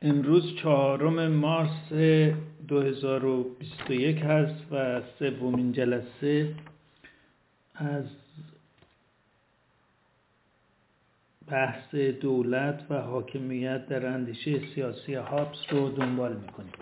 امروز 4 مارس 2021 هست و سومین جلسه از بحث دولت و حاکمیت در اندیشه سیاسی هابس رو دنبال میکنیم.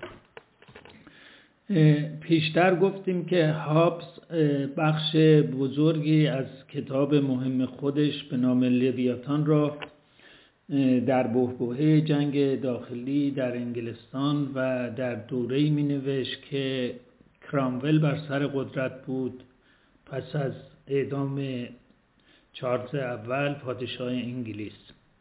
پیشتر گفتیم که هابس بخش بزرگی از کتاب مهم خودش به نام لویاتان را در بحبوحه جنگ داخلی در انگلستان و در دوره‌ای می‌نوشت که کرامول بر سر قدرت بود پس از اعدام چارلز اول پادشاه انگلیس.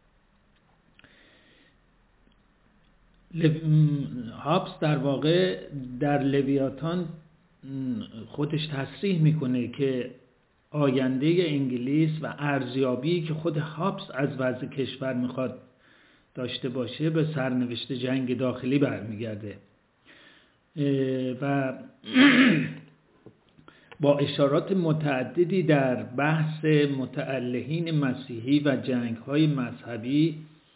هابس در واقع در لویاتان خودش تصریح میکنه که آینده انگلیس و ارزیابی که خود هابس از وضع کشور میخواد داشته باشه به سرنوشت جنگ داخلی برمیگرده و با اشارات متعددی در بحث متألهین مسیحی و جنگ‌های مذهبی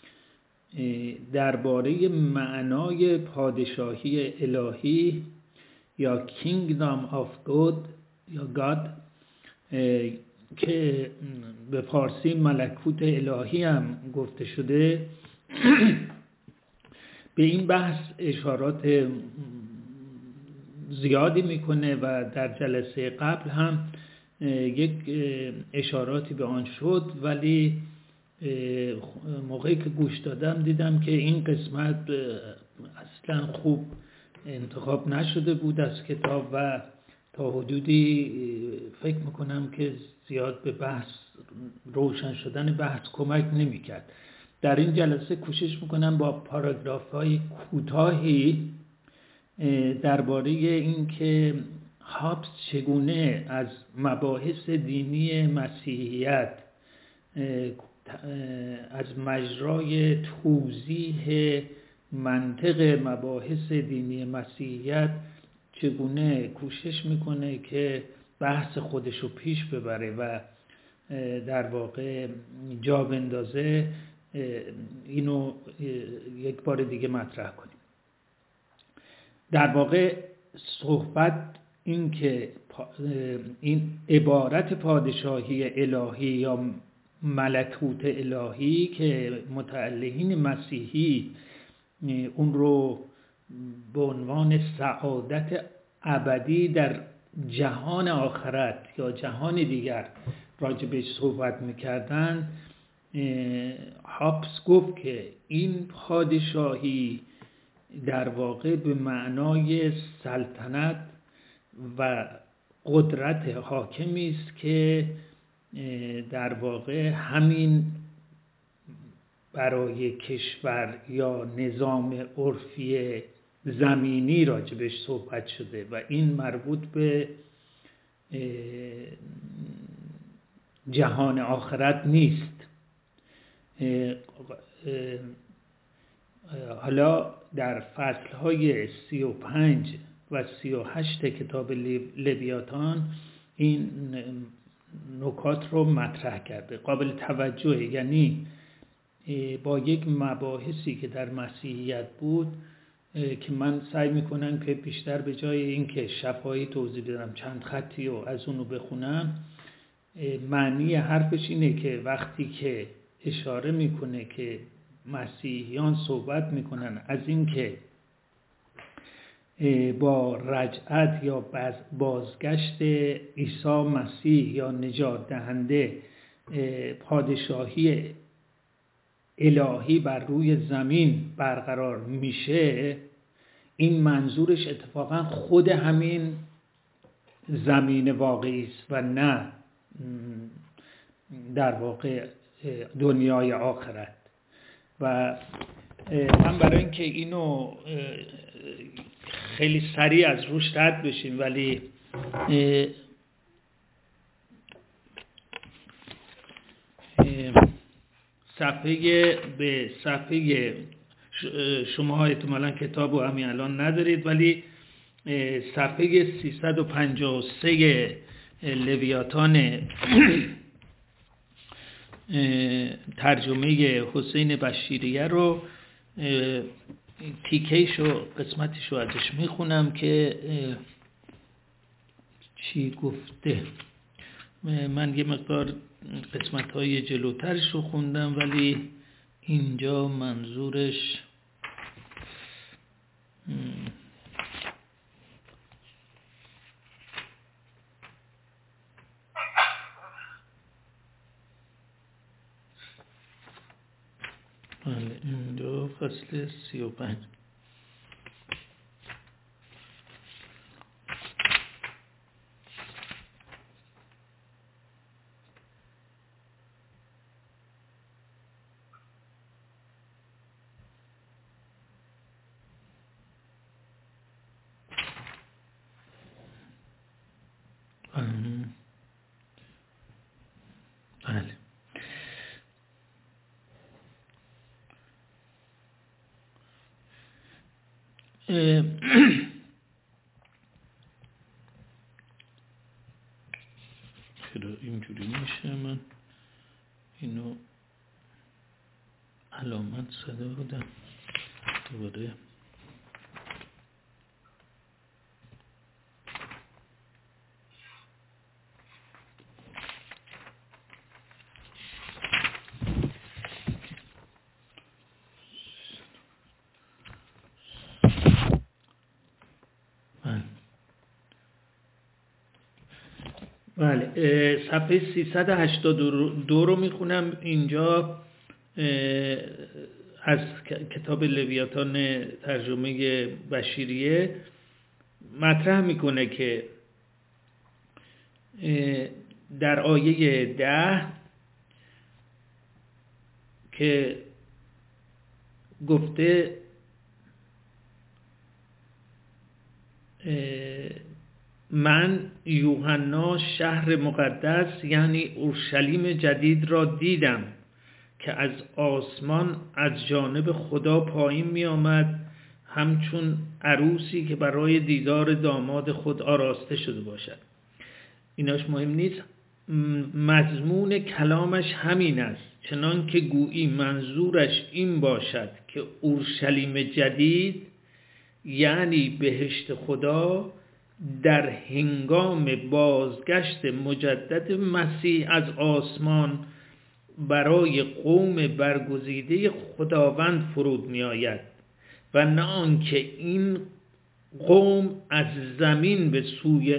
درباره معنای پادشاهی الهی یا Kingdom of God یا God که به فارسی ملکوت الهی هم گفته شده به این بحث اشارات زیادی میکنه و در جلسه قبل هم یک اشاراتی به آن شد، ولی موقعی که گوش دادم دیدم که این قسمت اصلا خوب انتخاب نشده بود از کتاب و تا حدودی فکر میکنم که زیاد به بحث روشن شدن بحث کمک نمیکرد. در این جلسه کوشش میکنم با پاراگراف های کوتاهی درباره این که هابس چگونه از مباحث دینی مسیحیت از مجرای توضیح منطق مباحث دینی مسیحیت چگونه کوشش میکنه که بحث خودشو پیش ببره و در واقع جا بندازه. اینو یک بار دیگه مطرح کنیم. در واقع صحبت این که این عبارت پادشاهی الهی یا ملکوت الهی که متألهین مسیحی اون رو به عنوان سعادت ابدی در جهان آخرت یا جهان دیگر راجبش صحبت میکردن، هابس گفت که این پادشاهی در واقع به معنای سلطنت و قدرت حاکمی است که در واقع همین برای کشور یا نظام عرفی زمینی راجبش صحبت شده و این مربوط به جهان آخرت نیست. حالا در فصلهای 35 و 38 کتاب لویاتان این نکات رو مطرح کرده. قابل توجهه، یعنی با یک مباحثی که در مسیحیت بود که من سعی میکنم که بیشتر به جای این که شفاهی توضیح بدم چند خطی و از اونو بخونم، معنی حرفش اینه که وقتی که اشاره میکنه که مسیحیان صحبت میکنن از این که با رجعت یا بازگشت عیسی مسیح یا نجات دهنده پادشاهی الهی بر روی زمین برقرار میشه، این منظورش اتفاقا خود همین زمین واقعی است و نه در واقع دنیای آخرت. و من برای اینکه اینو خیلی سریع از روش رد بشیم، ولی به صفحه شما احتمالاً کتابو همین الان ندارید، ولی صفحه 353 لویاتان ترجمه حسین بشیریه رو تیکه‌شو قسمتشو ازش میخونم که چی گفته. من یه مقدار قسمت‌های جلوترش رو خوندم، ولی اینجا منظورش اینجا فصل 35 بله. چرا اینجوری میشه؟ من اینو علامت زده بودم دوباره. بله، صفحه 382 رو میخونم. اینجا از کتاب لویاتان ترجمه بشیریه مطرح میکنه که در آیه 10 که گفته من یوحنا شهر مقدس یعنی اورشلیم جدید را دیدم که از آسمان از جانب خدا پایین می آمد، همچون عروسی که برای دیدار داماد خود آراسته شده باشد. ایناش مهم نیست، مضمون کلامش همین است، چنان که گویی منظورش این باشد که اورشلیم جدید یعنی بهشت خدا در هنگام بازگشت مجدد مسیح از آسمان برای قوم برگزیده خداوند فرود می آید و نه آنکه این قوم از زمین به سوی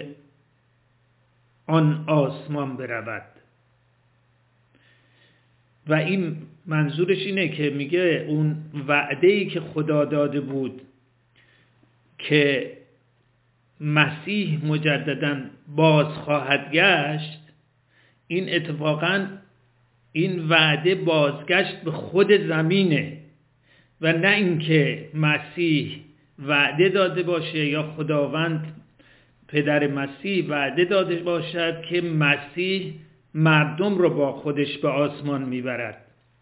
آن آسمان برود. و این منظورش اینه که میگه اون وعده‌ای که خدا داده بود که مسیح مجدداً باز خواهد گشت، این اتفاقاً این وعده بازگشت به خود زمینه و نه اینکه مسیح وعده داده باشه یا خداوند پدر مسیح وعده داده باشد که مسیح مردم رو با خودش به آسمان میبرد.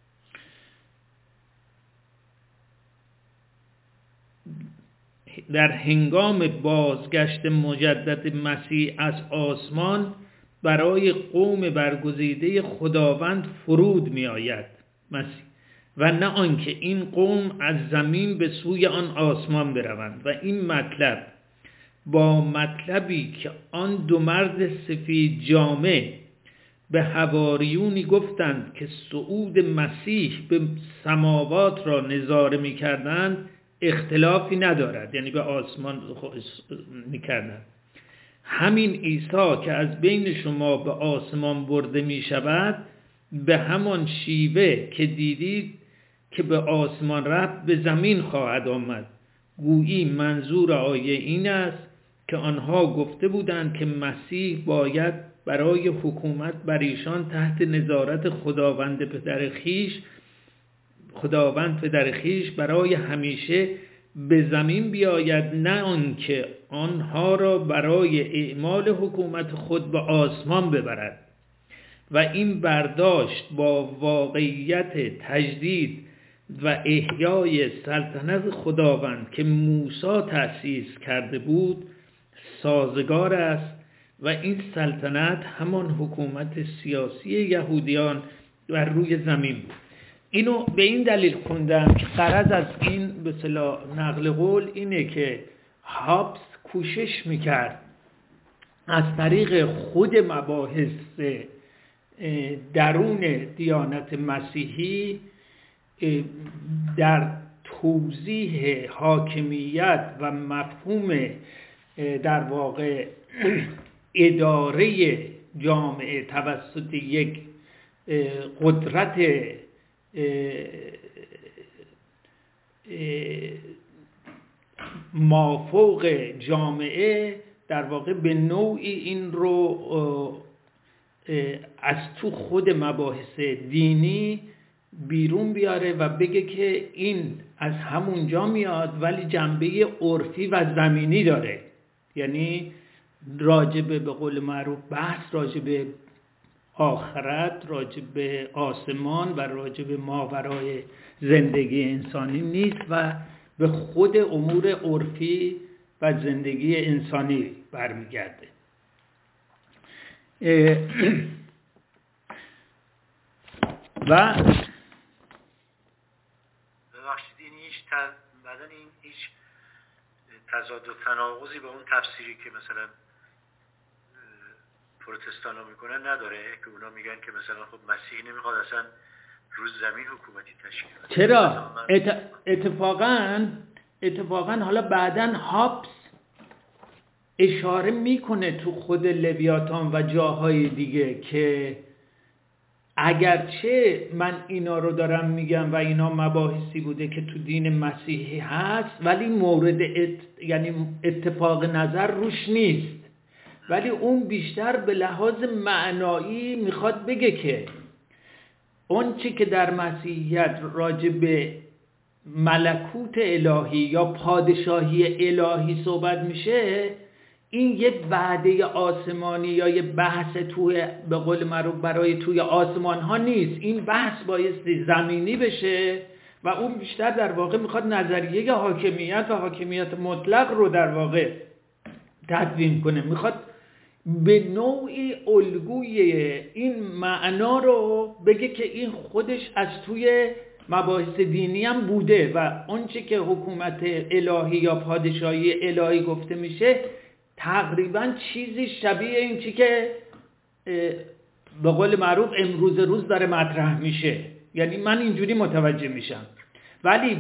در هنگام بازگشت مجدد مسیح از آسمان برای قوم برگزیده خداوند فرود می آید مسیح و نه آنکه این قوم از زمین به سوی آن آسمان بروند. و این مطلب با مطلبی که آن دو مرد سفید جامه به حواریونی گفتند که صعود مسیح به سماوات را نظاره می کردند اختلافی ندارد، یعنی به آسمان میکردن. همین عیسی که از بین شما به آسمان برده می شود به همان شیوه که دیدید که به آسمان رفت به زمین خواهد آمد. گویی منظور آیه این است که آنها گفته بودند که مسیح باید برای حکومت بر ایشان تحت نظارت خداوند پدر خویش برای همیشه به زمین بیاید، نه آنکه آنها را برای اعمال حکومت خود به آسمان ببرد. و این برداشت با واقعیت تجدید و احیای سلطنت خداوند که موسی تأسیس کرده بود سازگار است و این سلطنت همان حکومت سیاسی یهودیان بر روی زمین بود. اینو به این دلیل خوندم که غرض از این به اصطلاح نقل قول اینه که هابس کوشش میکرد از طریق خود مباحث درون دیانت مسیحی در توضیح حاکمیت و مفهوم در واقع اداره جامعه توسط یک قدرت مافوق جامعه در واقع به نوعی این رو از تو خود مباحث دینی بیرون بیاره و بگه که این از همونجا میاد ولی جنبه عرفی و زمینی داره. یعنی راجبه به قول معروف بحث راجبه آخرت، راجبه آسمان و راجبه ماورای زندگی انسانی نیست و به خود امور عرفی و زندگی انسانی برمیگرده. و ببخشید این هیچ تضاد و تناقضی با اون تفسیری که مثلا پروتستان ها میکنن نداره که اونا میگن که مثلا خب مسیح نمیخواد اصلا روز زمین حکومتی تشکیل بده. چرا؟ اتفاقا حالا بعدن هابس اشاره میکنه تو خود لویاتان و جاهای دیگه که اگرچه من اینا رو دارم میگم و اینا مباحثی بوده که تو دین مسیحی هست ولی مورد یعنی اتفاق نظر روش نیست، ولی اون بیشتر به لحاظ معنایی میخواد بگه که اون چی که در مسیحیت راجع به ملکوت الهی یا پادشاهی الهی صحبت میشه، این یه وعده آسمانی یا یه بحث توی به قول معروف برای توی آسمان ها نیست. این بحث بایستی زمینی بشه و اون بیشتر در واقع میخواد نظریه حاکمیت و حاکمیت مطلق رو در واقع تدوین کنه، میخواد به نوعی الگوی این معنا رو بگه که این خودش از توی مباحث دینی هم بوده و اونچه که حکومت الهی یا پادشاهی الهی گفته میشه تقریبا چیزی شبیه این چی که به قول معروف امروز روز داره مطرح میشه. یعنی من اینجوری متوجه میشم، ولی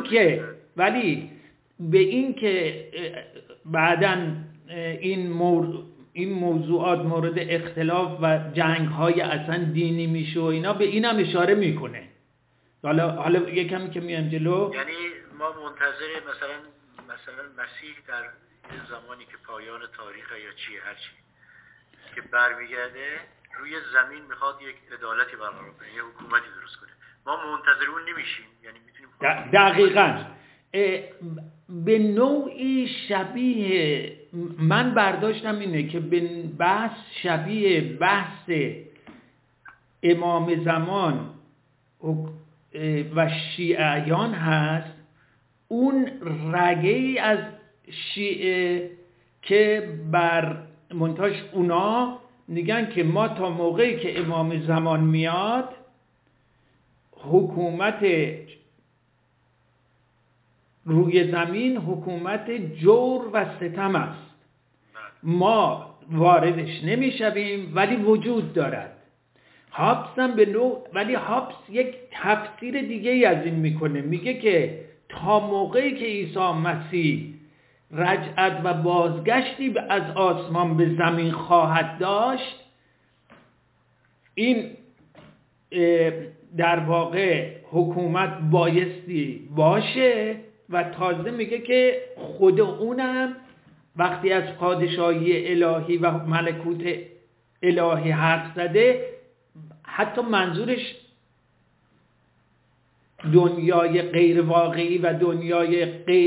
به این که بعدن این موضوعات مورد اختلاف و جنگ های اصلا دینی میشه و اینا، به اینم اشاره میکنه. حالا یکمی که میام جلو، یعنی ما منتظر مثلا مسیح در زمانی که پایان تاریخ یا چیه هرچی که برمیگرده روی زمین میخواد یک عدالتی برقرار کنه، یک حکومتی درست کنه، ما منتظر اون نمیشیم. یعنی میتونیم دقیقاً به نوعی شبیه، من برداشتم اینه که به بحث شبیه بحث امام زمان و شیعیان هست، اون رگه‌ای از شیعه که بر منتاج اونا میگن که ما تا موقعی که امام زمان میاد حکومت روی زمین حکومت جور و ستم است، ما واردش نمیشویم ولی وجود دارد. هابس هم به نوع، ولی هابس یک تفسیر دیگه ای از این میکنه، میگه که تا موقعی که عیسی مسیح رجعت و بازگشتی از آسمان به زمین خواهد داشت، این در واقع حکومت بایستی باشه و تازه میگه که خود اونم وقتی از پادشاهی الهی و ملکوت الهی حرف زده، حتی منظورش دنیای غیر واقعی و دنیای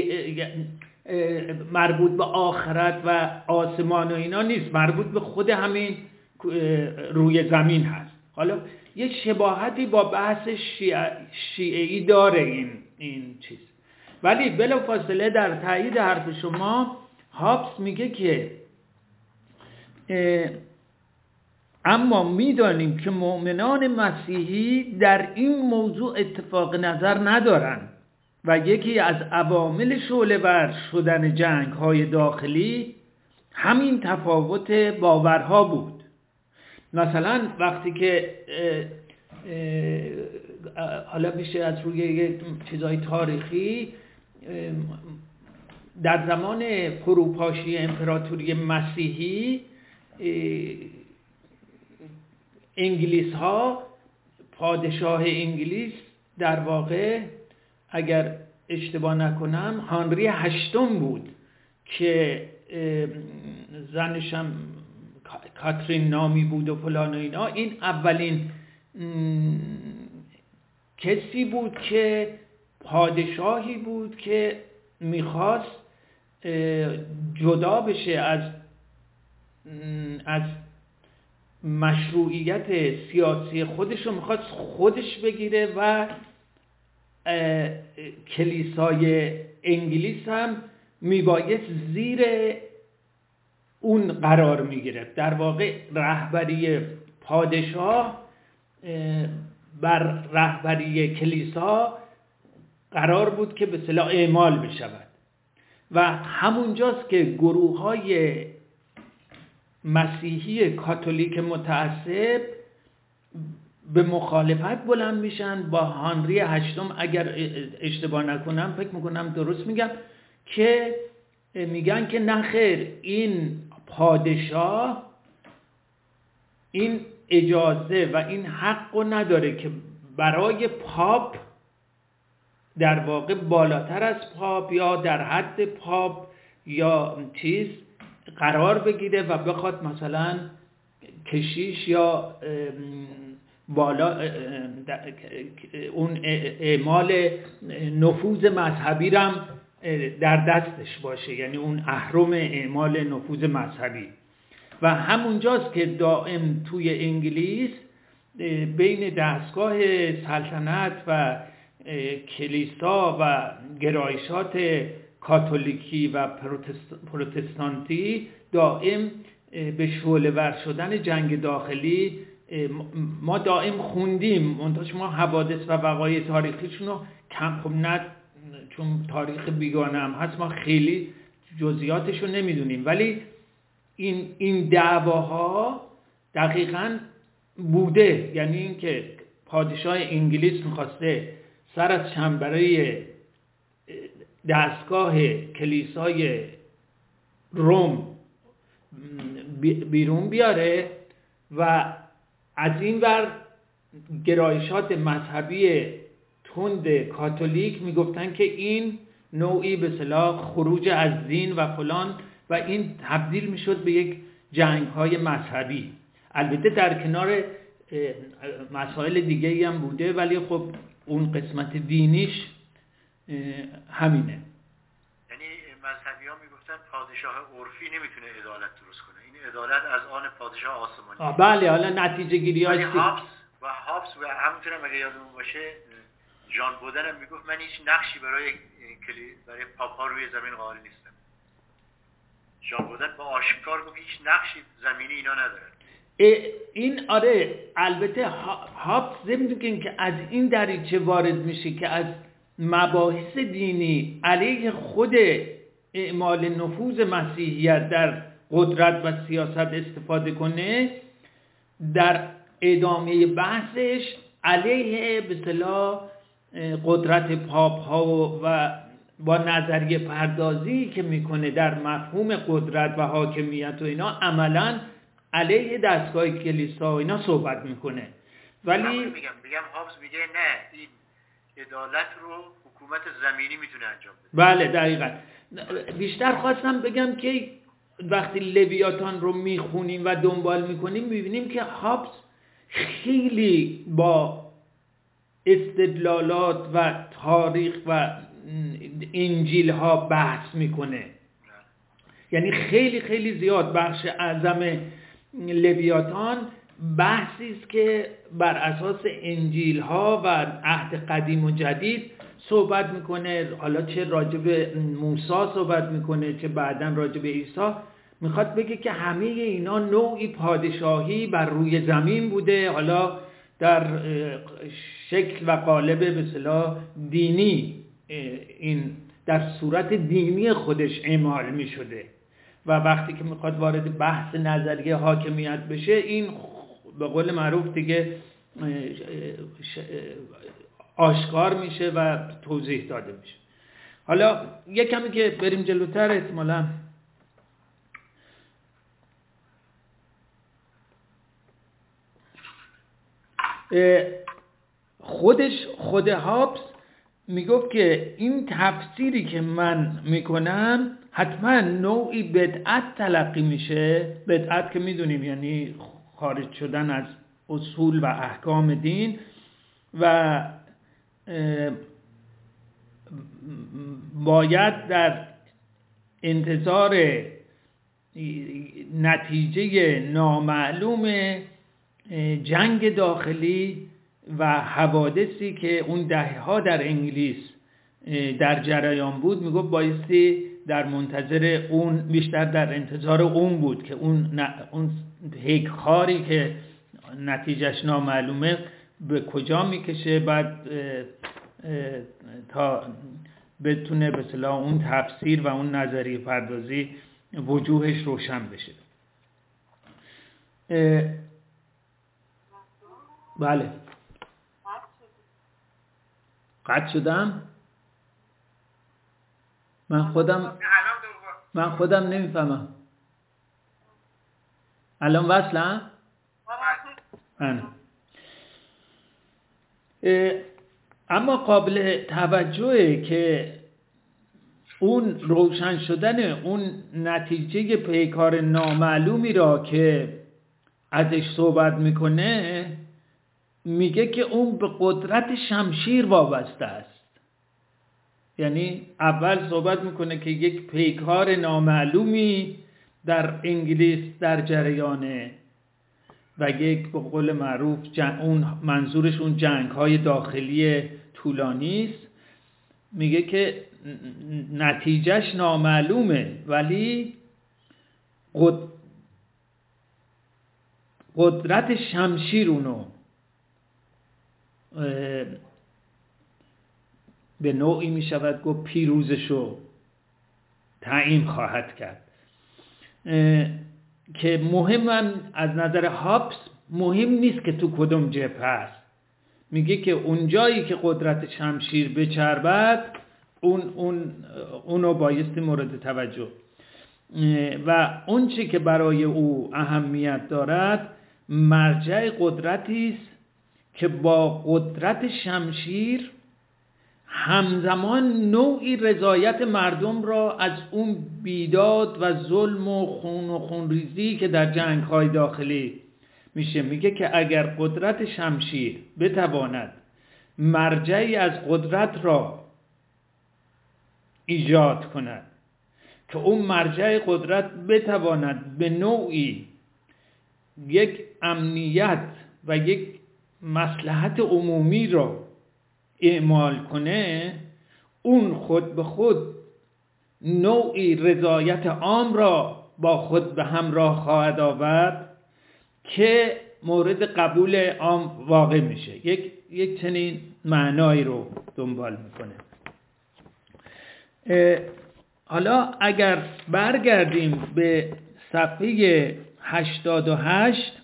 مربوط به آخرت و آسمان و اینا نیست، مربوط به خود همین روی زمین هست. حالا یک شباهتی با بحث شیعی داره این چیز، ولی بلافاصله در تایید حرف شما هابس میگه که اما میدانیم که مؤمنان مسیحی در این موضوع اتفاق نظر ندارند و یکی از عوامل شعله‌ور شدن جنگ‌های داخلی همین تفاوت باورها بود. مثلا وقتی که حالا میشه از روی چیزای تاریخی در زمان فروپاشی امپراتوری مسیحی انگلیس ها، پادشاه انگلیس در واقع اگر اشتباه نکنم هنری هشتم بود که زنشم کاترین نامی بود و فلان و اینا. این اولین کسی بود که پادشاهی بود که میخواست جدا بشه از مشروعیت سیاسی خودش رو میخواست خودش بگیره و کلیسای انگلیس هم میبایست زیر اون قرار میگرفت. در واقع رهبری پادشاه بر رهبری کلیسا قرار بود که به اصطلاح اعمال بشود و همونجاست که گروه‌های مسیحی کاتولیک متعصب به مخالفت بلند میشن با هنری هشتم، اگر اشتباه نکنم فکر میکنم درست میگم، که میگن که نخیر، این پادشاه این اجازه و این حق رو نداره که برای پاپ در واقع بالاتر از پاپ یا در حد پاپ یا چیز قرار بگیره و بخواد مثلا کشیش یا بالا اون اعمال نفوذ مذهبی رم در دستش باشه، یعنی اون اهرم اعمال نفوذ مذهبی. و همونجاست که دائم توی انگلیس بین دستگاه سلطنت و کلیسا و گرایشات کاتولیکی و پروتستانتی دائم به شعله‌ور شدن جنگ داخلی ما دائم خوندیم. منتها ما حوادث و وقایع تاریخیشون رو کم خب نه، چون تاریخ بیگانه هم هست ما خیلی جزئیاتش رو نمیدونیم، ولی این دعواها دقیقاً بوده. یعنی این که پادشاه انگلیس میخواسته سر از چنبره دستگاه کلیسای روم بیرون بیاره و از این ور گرایشات مذهبی تند کاتولیک میگفتن که این نوعی به اصطلاح خروج از دین و فلان، و این تبدیل میشد به یک جنگ‌های مذهبی. البته در کنار مسائل دیگه‌ای هم بوده، ولی خب اون قسمت دینیش همینه. یعنی مذهبی ها میگفتن پادشاه عرفی نمیتونه عدالت درست کنه، این عدالت از آن پادشاه آسمانی. بله، حالا نتیجه گیری هایی هابس و همونطورم اگه یادمون باشه جان بودن هم میگفت من هیچ نقشی برای پاپا روی زمین قائل نیستم. جان بودن با آشکار گفت هیچ نقشی زمینی اینا نداره. این آره، البته هابس ضمن که از این دریچه وارد میشه که از مباحث دینی علیه خود اعمال نفوذ مسیحیت در قدرت و سیاست استفاده کنه، در ادامه بحثش علیه به اصطلاح قدرت پاپ ها و با نظریه پردازی که میکنه در مفهوم قدرت و حاکمیت و اینا عملاً علیه دستگاه کلیسا و اینا صحبت میکنه. ولی میگم هابس میگه نه، این عدالت رو حکومت زمینی میتونه انجام بده. بله دقیقاً. بیشتر خواستم بگم که وقتی لویاتان رو میخونیم و دنبال میکنیم میبینیم که هابس خیلی با استدلالات و تاریخ و انجیل ها بحث میکنه. یعنی خیلی خیلی زیاد بخش اعظم لویاتان بحثی است که بر اساس انجیل ها و عهد قدیم و جدید صحبت میکنه. حالا چه راجع به موسی صحبت میکنه چه بعداً راجع به عیسی. میخواد بگه که همه اینا نوعی پادشاهی بر روی زمین بوده، حالا در شکل و قالب به اصطلاح دینی، این در صورت دینی خودش اعمال میشده و وقتی که میخواد وارد بحث نظریه حاکمیت بشه، این به قول معروف دیگه آشکار میشه و توضیح داده میشه. حالا یک کمی که بریم جلوتر احتمالاً خود هابس میگفت که این تفسیری که من میکنم حتما نوعی بدعت تلقی میشه. بدعت که میدونیم یعنی خارج شدن از اصول و احکام دین و باید در انتظار نتیجه نامعلوم جنگ داخلی و حوادثی که اون دهه‌ها در انگلیس در جریان بود، میگفت بایستی در منتظر اون، بیشتر در انتظار اون بود که اون هیکخاری که نتیجهش نامعلومه به کجا میکشه، بعد تا بتونه به اصطلاح اون تفسیر و اون نظریه پردازی وجوهش روشن بشه. بله قطع شدم. من خودم نمیفهمم. الان وصلم؟ اما قابل توجهه که اون روشن شدن اون نتیجه پیکار نامعلومی را که ازش صحبت میکنه، میگه که اون به قدرت شمشیر وابسته است. یعنی اول صحبت میکنه که یک پیکار نامعلومی در انگلیس در جریانه و یک به قول معروف اون منظورش اون جنگ‌های داخلی طولانی است. میگه که نتیجهش نامعلومه ولی قدرت شمشیر اونو به نوعی میشود گفت پیروزشو تعیین خواهد کرد. که مهمم از نظر هابس مهم نیست که تو کدوم جبهه است. میگه که اون جایی که قدرت شمشیر بچربد اونو بایستی مورد توجه و اون چی که برای او اهمیت دارد مرجع قدرتی است که با قدرت شمشیر همزمان نوعی رضایت مردم را از اون بیداد و ظلم و خونریزی که در جنگ‌های داخلی میشه. میگه که اگر قدرت شمشیر بتواند مرجعی از قدرت را ایجاد کند که اون مرجع قدرت بتواند به نوعی یک امنیت و یک مصلحت عمومی را اعمال کنه، اون خود به خود نوعی رضایت عام را با خود به همراه خواهد آورد که مورد قبول عام واقع میشه. یک چنین معنایی رو دنبال میکنه. حالا اگر برگردیم به صفحه 88،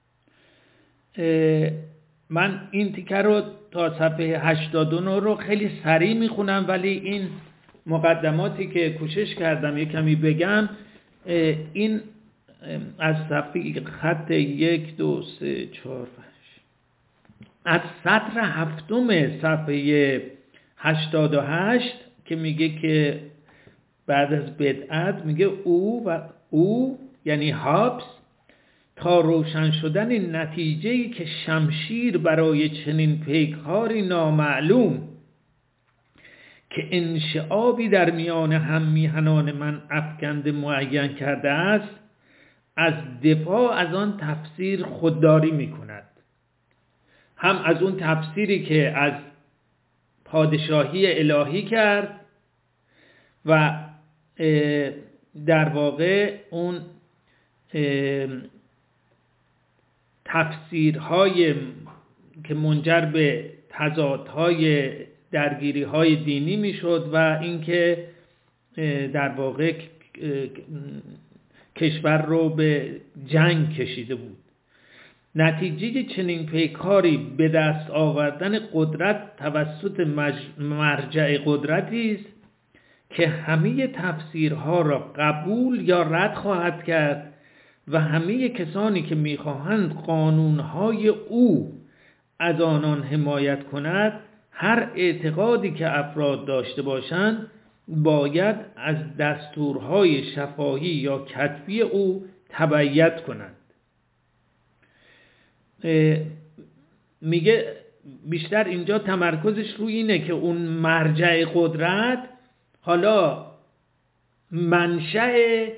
من این تیکه رو تا صفحه 89 رو خیلی سریع میخونم، ولی این مقدماتی که کوشش کردم یک کمی بگم، این از صفحه خط 1 2 3 4 5 از سطر هفتم صفحه 88 که میگه که بعد از بدعت میگه او یعنی هابس تا روشن شدن نتیجه‌ای که شمشیر برای چنین پیکاری نامعلوم که انشعابی در میان هم میهنان من افکنده معین کرده است، از دفاع از آن تفسیر خودداری میکند. هم از اون تفسیری که از پادشاهی الهی کرد و در واقع اون تفسیرهای که منجر به تضادهای درگیری‌های دینی میشد و اینکه در واقع کشور رو به جنگ کشیده بود. نتیجه چنین پیکاری به دست آوردن قدرت توسط مرجع قدرتی است که همه تفسیرها را قبول یا رد خواهد کرد و همه کسانی که می‌خواهند قانون‌های او از آنان حمایت کند، هر اعتقادی که افراد داشته باشند باید از دستورهای شفاهی یا کتبی او تبعیت کنند. میگه بیشتر اینجا تمرکزش روی اینه که اون مرجع قدرت حالا منشأ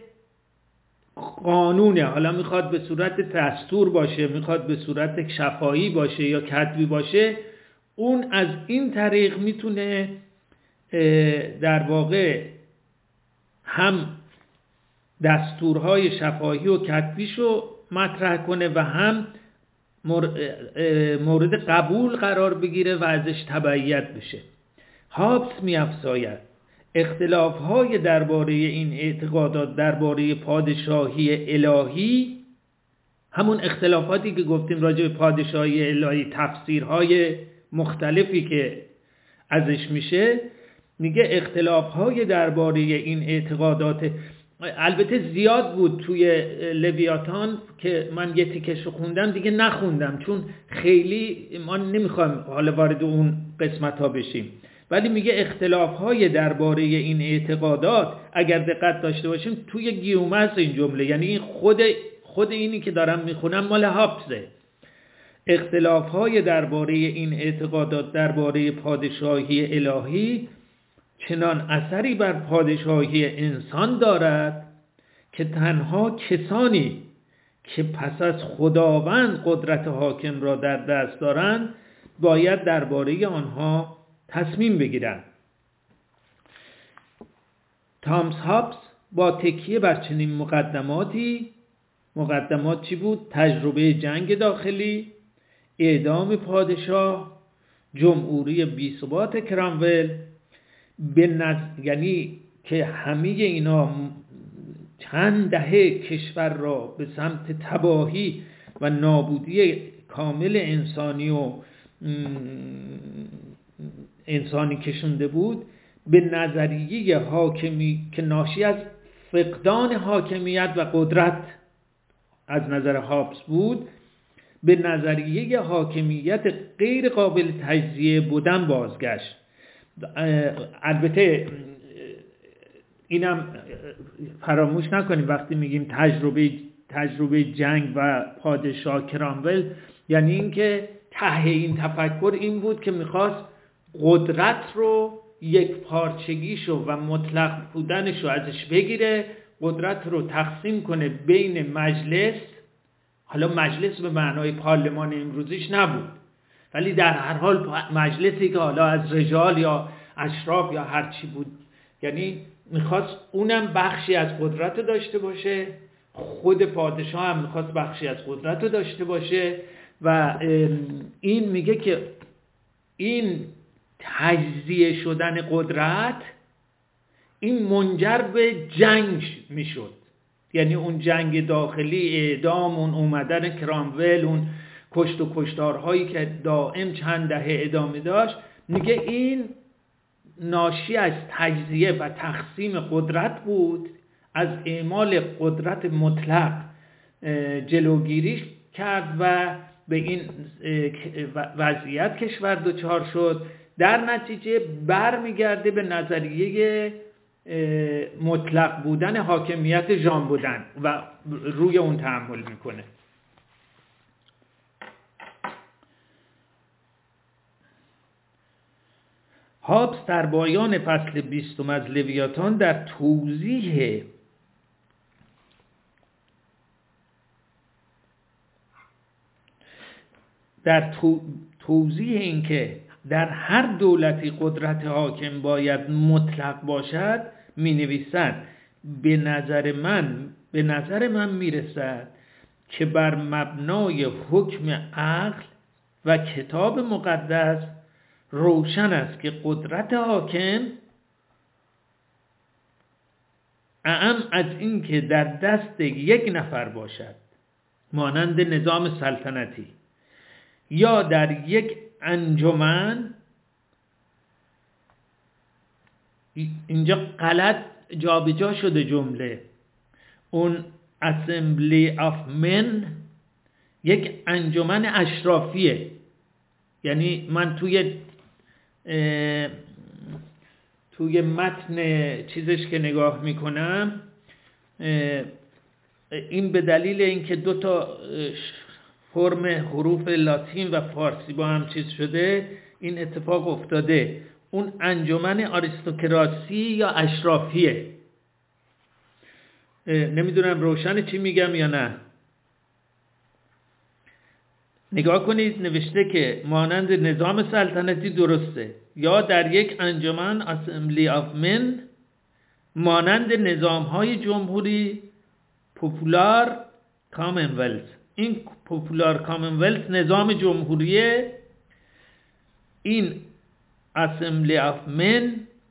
قانونه، حالا میخواد به صورت دستور باشه، میخواد به صورت شفاهی باشه یا کتبی باشه، اون از این طریق میتونه در واقع هم دستورهای شفاهی و کتبیشو مطرح کنه و هم مورد قبول قرار بگیره و ازش تبعیت بشه. هابس می‌افزاید اختلاف‌های درباره این اعتقادات درباره پادشاهی الهی، همون اختلافاتی که گفتیم راجع به پادشاهی الهی، تفسیرهای مختلفی که ازش میشه، میگه اختلاف‌های درباره این اعتقادات البته زیاد بود توی لویاتان که من یه تیکش رو خوندم، دیگه نخوندم چون خیلی ما نمیخوایم حالا وارد اون قسمت ها بشیم، ولی میگه اختلاف‌های درباره این اعتقادات اگر دقت داشته باشیم توی گیومه است این جمله، یعنی این خود اینی که دارم میخونم مال هابسه. اختلاف‌های درباره این اعتقادات درباره پادشاهی الهی چنان اثری بر پادشاهی انسان دارد که تنها کسانی که پس از خداوند قدرت حاکم را در دست دارند باید درباره آنها تصمیم بگیرند. تامس هابس با تکیه بر چنین مقدمات چی بود؟ تجربه جنگ داخلی، اعدام پادشاه، جمهوری بی‌ثبات کرامول، یعنی که همه اینا چند دهه کشور را به سمت تباهی و نابودی کامل انسانی کشونده بود، به نظریه حاکمی که ناشی از فقدان حاکمیت و قدرت از نظر هابس بود، به نظریه حاکمیت غیر قابل تجزیه بودن بازگشت. البته اینم فراموش نکنیم وقتی میگیم تجربه جنگ و پادشاه کرامول، یعنی اینکه ته این تفکر این بود که میخواست قدرت رو یک پارچگیشو و مطلق بودنشو ازش بگیره، قدرت رو تقسیم کنه بین مجلس، حالا مجلس به معنای پارلمان امروزیش نبود، ولی در هر حال مجلسی که حالا از رجال یا اشراف یا هر چی بود، یعنی میخواست اونم بخشی از قدرت رو داشته باشه، خود پادشاه هم میخواست بخشی از قدرت رو داشته باشه و این میگه که این تجزیه شدن قدرت این منجر به جنگ میشد، یعنی اون جنگ داخلی، اعدام، اون اومدن کرامول، اون کشت و کشتارهایی که دائم چند دهه ادامه داشت، میگه این ناشی از تجزیه و تقسیم قدرت بود، از اعمال قدرت مطلق جلوگیری کرد و به این وضعیت کشور دچار شد. در نتیجه برمیگرده به نظریه مطلق بودن، حاکمیت ژان بودن و روی اون تأمل میکنه. هابس در پایان فصل 20 از لویاتان در توضیح این که در هر دولتی قدرت حاکم باید مطلق باشد می نویسد به نظر من میرسد که بر مبنای حکم عقل و کتاب مقدس روشن است که قدرت حاکم اعم از این که در دست یک نفر باشد، مانند نظام سلطنتی، یا در یک انجمن. اینجا غلط جابجا شده جمله. اون assembly of men یک انجمن اشرافیه. یعنی من توی متن چیزش که نگاه میکنم، این به دلیل اینکه دو تا فرم حروف لاتین و فارسی با هم چیز شده این اتفاق افتاده. اون انجمن آریستوکراسی یا اشرافیه. نمیدونم روشن چی میگم یا نه. نگاه کنید، نوشته که مانند نظام سلطنتی درسته، یا در یک انجمن assembly of men، مانند نظام های جمهوری پوپولار کامنولث. این پوپولار کامنولث نظام جمهوریه، این assembly of men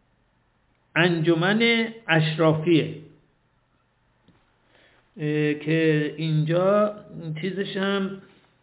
انجمن اشرافیه که اینجا چیزش هم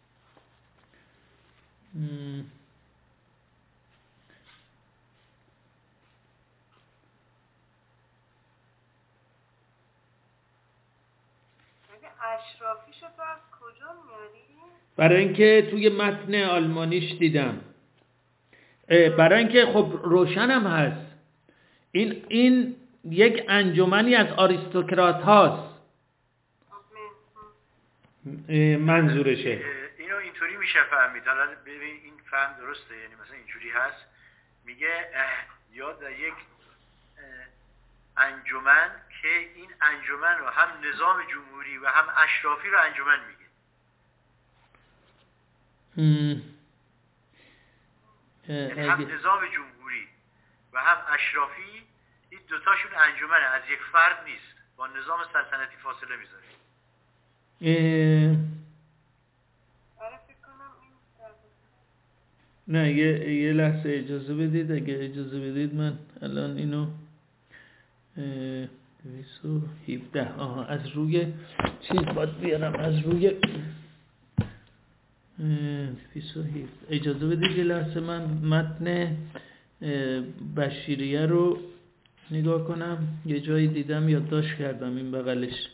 اشرافیشو تو از کجا میاری؟ برای اینکه توی متن آلمانیش دیدم، برای اینکه خب روشنم هست این یک انجمنی از آریستوکرات هاست. منظورشه. اینو اینطوری میشه فهمید. حالا ببین این فهم درسته، یعنی مثلا اینجوری هست، میگه یا در یک انجمن که این انجمن رو هم نظام جمهوری و هم اشرافی رو انجمن میگه. یعنی هم نظام جمهوری و هم اشرافی، این دوتاشون انجمنه، از یک فرد نیست، با نظام سلطنتی فاصله میذاره. نه یه لحظه اجازه بدید، اگه اجازه بدید من الان اینو 217 از روی چیز باید بیارم، از روی 217 اجازه بدید یه لحظه من متن بشیریه رو نگاه کنم. یه جایی دیدم یادداشت کردم این بغلش.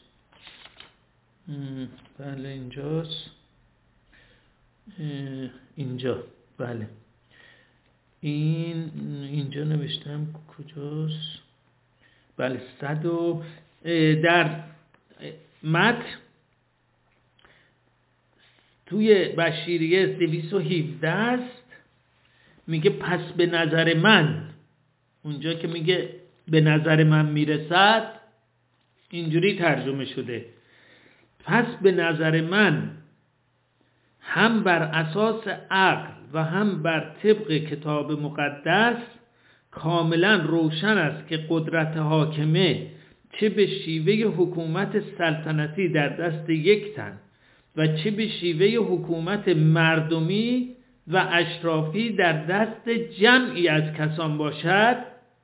بله اینجاست، اینجا. بله اینجا نوشتم کجاست؟ بله 100 در متن توی بشیریه 217 است. میگه پس به نظر من، اونجا که میگه به نظر من میرسد اینجوری ترجمه شده، پس به نظر من هم بر اساس عقل و هم بر طبق کتاب مقدس کاملا روشن است که قدرت حاکمه چه به شیوه حکومت سلطنتی در دست یک تن و چه به شیوه حکومت مردمی و اشرافی در دست جمعی از کسان باشد،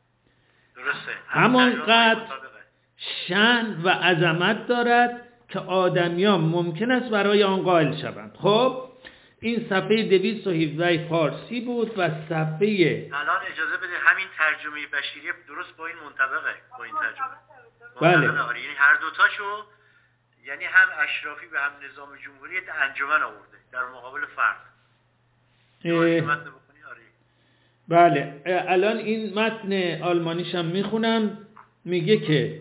همانقدر شأن و عظمت دارد که آدمیان ممکن است برای آن قائل شوند. خب این صفحه 217 فارسی بود و صفحه الان اجازه بده همین ترجمه بشیریه درست با این منطبقه، با این ترجمه. بله. یعنی هر دوتاشو، یعنی هم اشرافی و هم نظام جمهوری انجمن آورده در مقابل فرد. بله الان این متن آلمانیشم میخونم. میگه که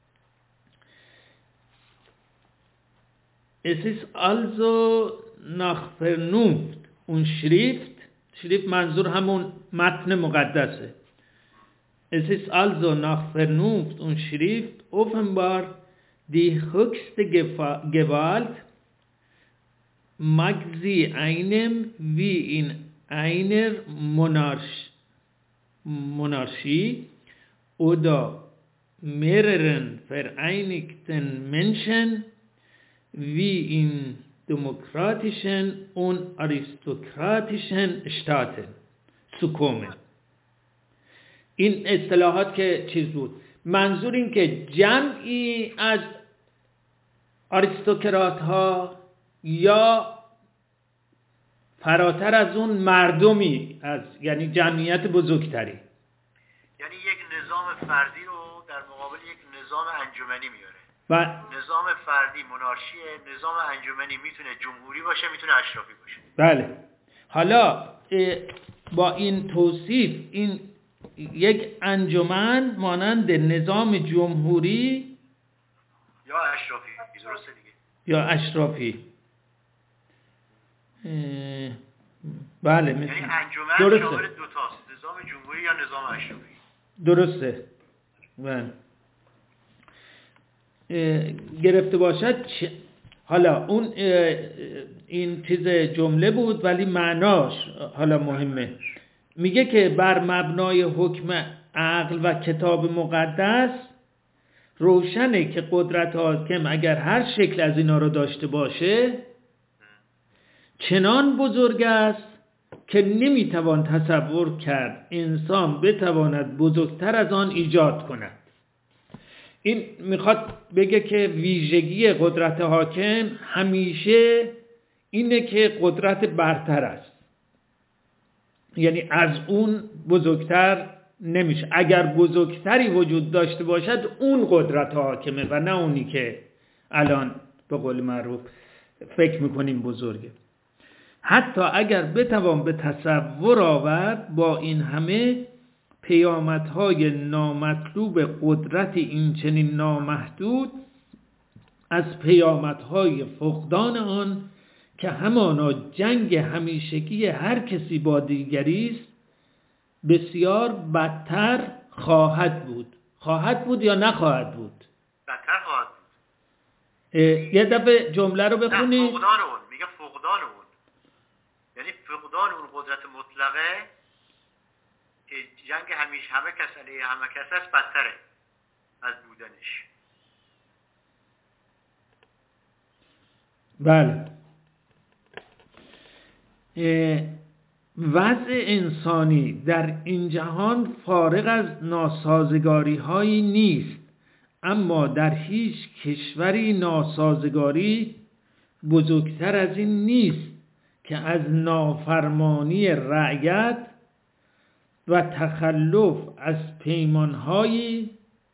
Es ist also nach Vernunft und Schrift منظور همون متن مقدسه. Es ist also nach Vernunft und Schrift offenbar die höchste Gewalt, mag sie einem wie in einer Monarchie oder mehreren Vereinigten Menschen wie in demokratischen und aristokratischen Staaten zu kommen. این اصطلاحات که چیز بود، منظور این که جمعی از آریستوکرات ها یا فراتر از اون مردمی از، یعنی جمعیت بزرگتری، یعنی یک نظام فردی رو در مقابل یک نظام انجمنی میاره. و نظام فردی منارشیه، نظام انجمنی میتونه جمهوری باشه، میتونه اشرافی باشه. بله. حالا با این توصیف این یک انجمن مانند نظام جمهوری یا اشرافی، درسته دیگه، یا اشرافی. بله، یعنی انجمن درسته. شامل دوتاست، نظام جمهوری یا نظام اشرافی. درسته. بله. گرفته باشد حالا اون این چیز جمله بود ولی معناش حالا مهمه. میگه که بر مبنای حکم عقل و کتاب مقدس روشنه که قدرت حاکم اگر هر شکل از اینا رو داشته باشه چنان بزرگ است که نمیتوان تصور کرد انسان بتواند بزرگتر از آن ایجاد کند. این میخواد بگه که ویژگی قدرت حاکم همیشه اینه که قدرت برتر است، یعنی از اون بزرگتر نمیشه. اگر بزرگتری وجود داشته باشد اون قدرت حاکمه و نه اونی که الان به قول معروف فکر میکنیم بزرگه. حتی اگر بتوان به تصور آورد با این همه پیامدهای نامطلوب قدرت این چنین نامحدود از پیامدهای فقدان آن که همانا جنگ همیشگی هر کسی با دیگری است بسیار بدتر خواهد بود. خواهد بود یا نخواهد بود؟ بدتر خواهد بود. یه دفعه جمله رو بخونید. فقدان اون، میگه فقدان اون، یعنی فقدان اون قدرت مطلقه که جنگ همیشه همه کس علیه همه کس است بدتره از بودنش. بله. وضع انسانی در این جهان فارغ از ناسازگاری هایی نیست، اما در هیچ کشوری ناسازگاری بزرگتر از این نیست که از نافرمانی رعیت و تخلف از پیمانهایی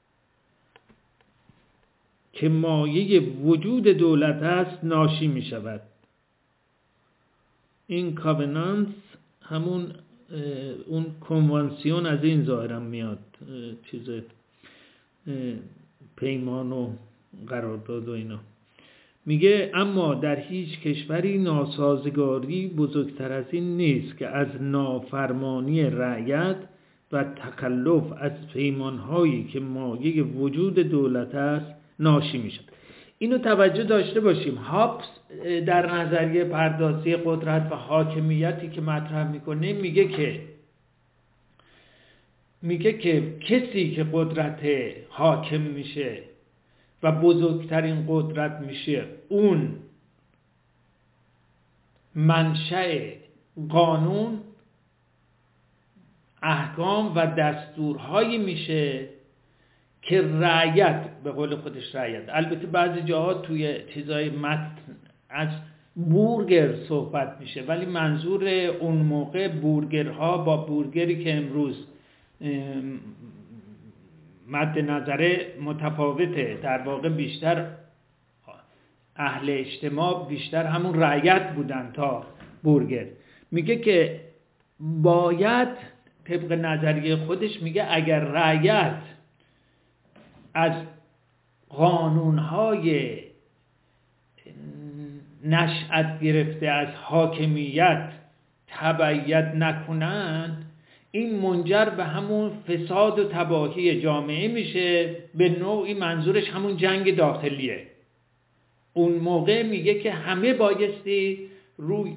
که مایه وجود دولت است ناشی می شود. این کاونانس همون اون کنوانسیون از این ظاهرا میاد، چیز پیمان و قرارداد و اینا. میگه اما در هیچ کشوری ناسازگاری بزرگتر از این نیست که از نافرمانی رعیت و تخلف از پیمانهایی که مایه وجود دولت است ناشی میشد. اینو توجه داشته باشیم. هابس در نظریه پردازی قدرت و حاکمیتی که مطرح میکنه میگه که کسی که قدرت حاکم میشه و بزرگترین قدرت میشه اون منشأ قانون، احکام و دستورهایی میشه که رعیت، به قول خودش رعیت، البته بعضی جاها توی چیزای متن از بورگر صحبت میشه ولی منظور اون موقع بورگرها با بورگری که امروز مد نظره متفاوته. در واقع بیشتر اهل اجتماع بیشتر همون رعیت بودن تا بورگر. میگه که باید طبق نظریه خودش میگه اگر رعیت از قانونهای نشأت گرفته از حاکمیت تبعیت نکنند این منجر به همون فساد و تباهی جامعه میشه. به نوعی منظورش همون جنگ داخلیه. اون موقع میگه که همه بایستی روی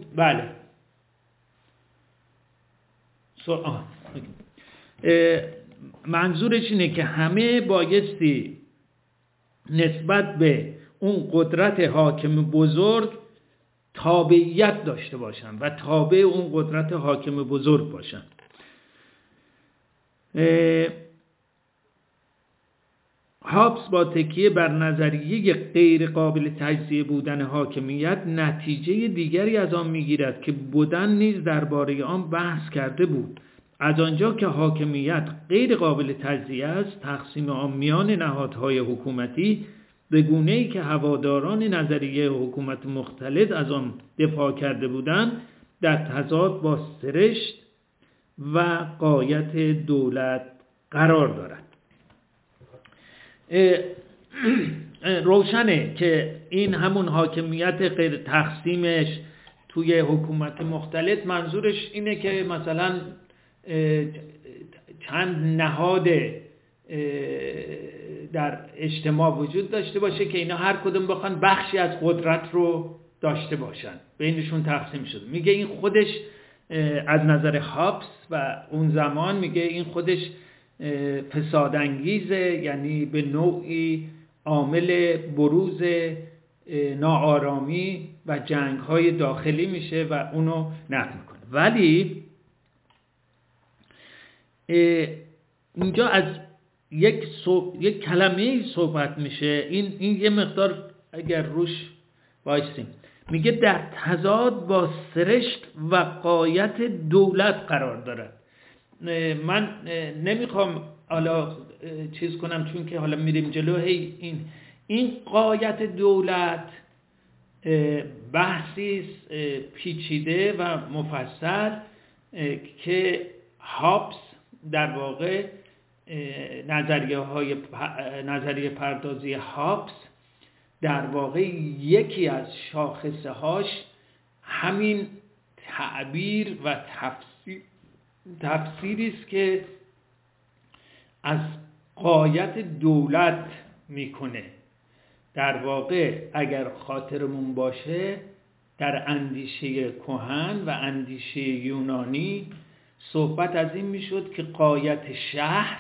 منظورش اینه که همه بایستی نسبت به اون قدرت حاکم بزرگ تابعیت داشته باشن و تابع اون قدرت حاکم بزرگ باشن. هابس با تکیه بر نظریه غیر قابل تجزیه بودن حاکمیت نتیجه دیگری از آن میگیرد که بودن نیز درباره آن بحث کرده بود. از آنجا که حاکمیت غیر قابل تجزیه است، تقسیم آن میان نهادهای حکومتی به گونه‌ای که هواداران نظریه حکومت مختلط از آن دفاع کرده بودند در تضاد با سرشت و غایت دولت قرار دارد. روشنه که این همون حاکمیت غیر تقسیمش توی حکومت مختلط منظورش اینه که مثلا چند نهاد در اجتماع وجود داشته باشه که اینا هر کدوم بخوان بخشی از قدرت رو داشته باشن، بینشون تقسیم شده. میگه این خودش از نظر هابس و اون زمان میگه این خودش فسادانگیزه، یعنی به نوعی عامل بروز ناآرامی و جنگ‌های داخلی میشه و اونو نقد میکنه. ولی اینجا از یک کلمه صحبت میشه، این یه مقدار اگر روش وایسیم، میگه در تضاد با سرشت و غایت دولت قرار دارد. من نمیخوام حالا چیز کنم چون که حالا میریم جلو. این غایت دولت بحثی پیچیده و مفصل که هابس در واقع نظریه پردازی هابس در واقع یکی از شاخصه هاش همین تعبیر و تفسیری است که از غایت دولت میکنه. در واقع اگر خاطرمون باشه در اندیشه کهن و اندیشه یونانی صحبت از این میشد که غایت شهر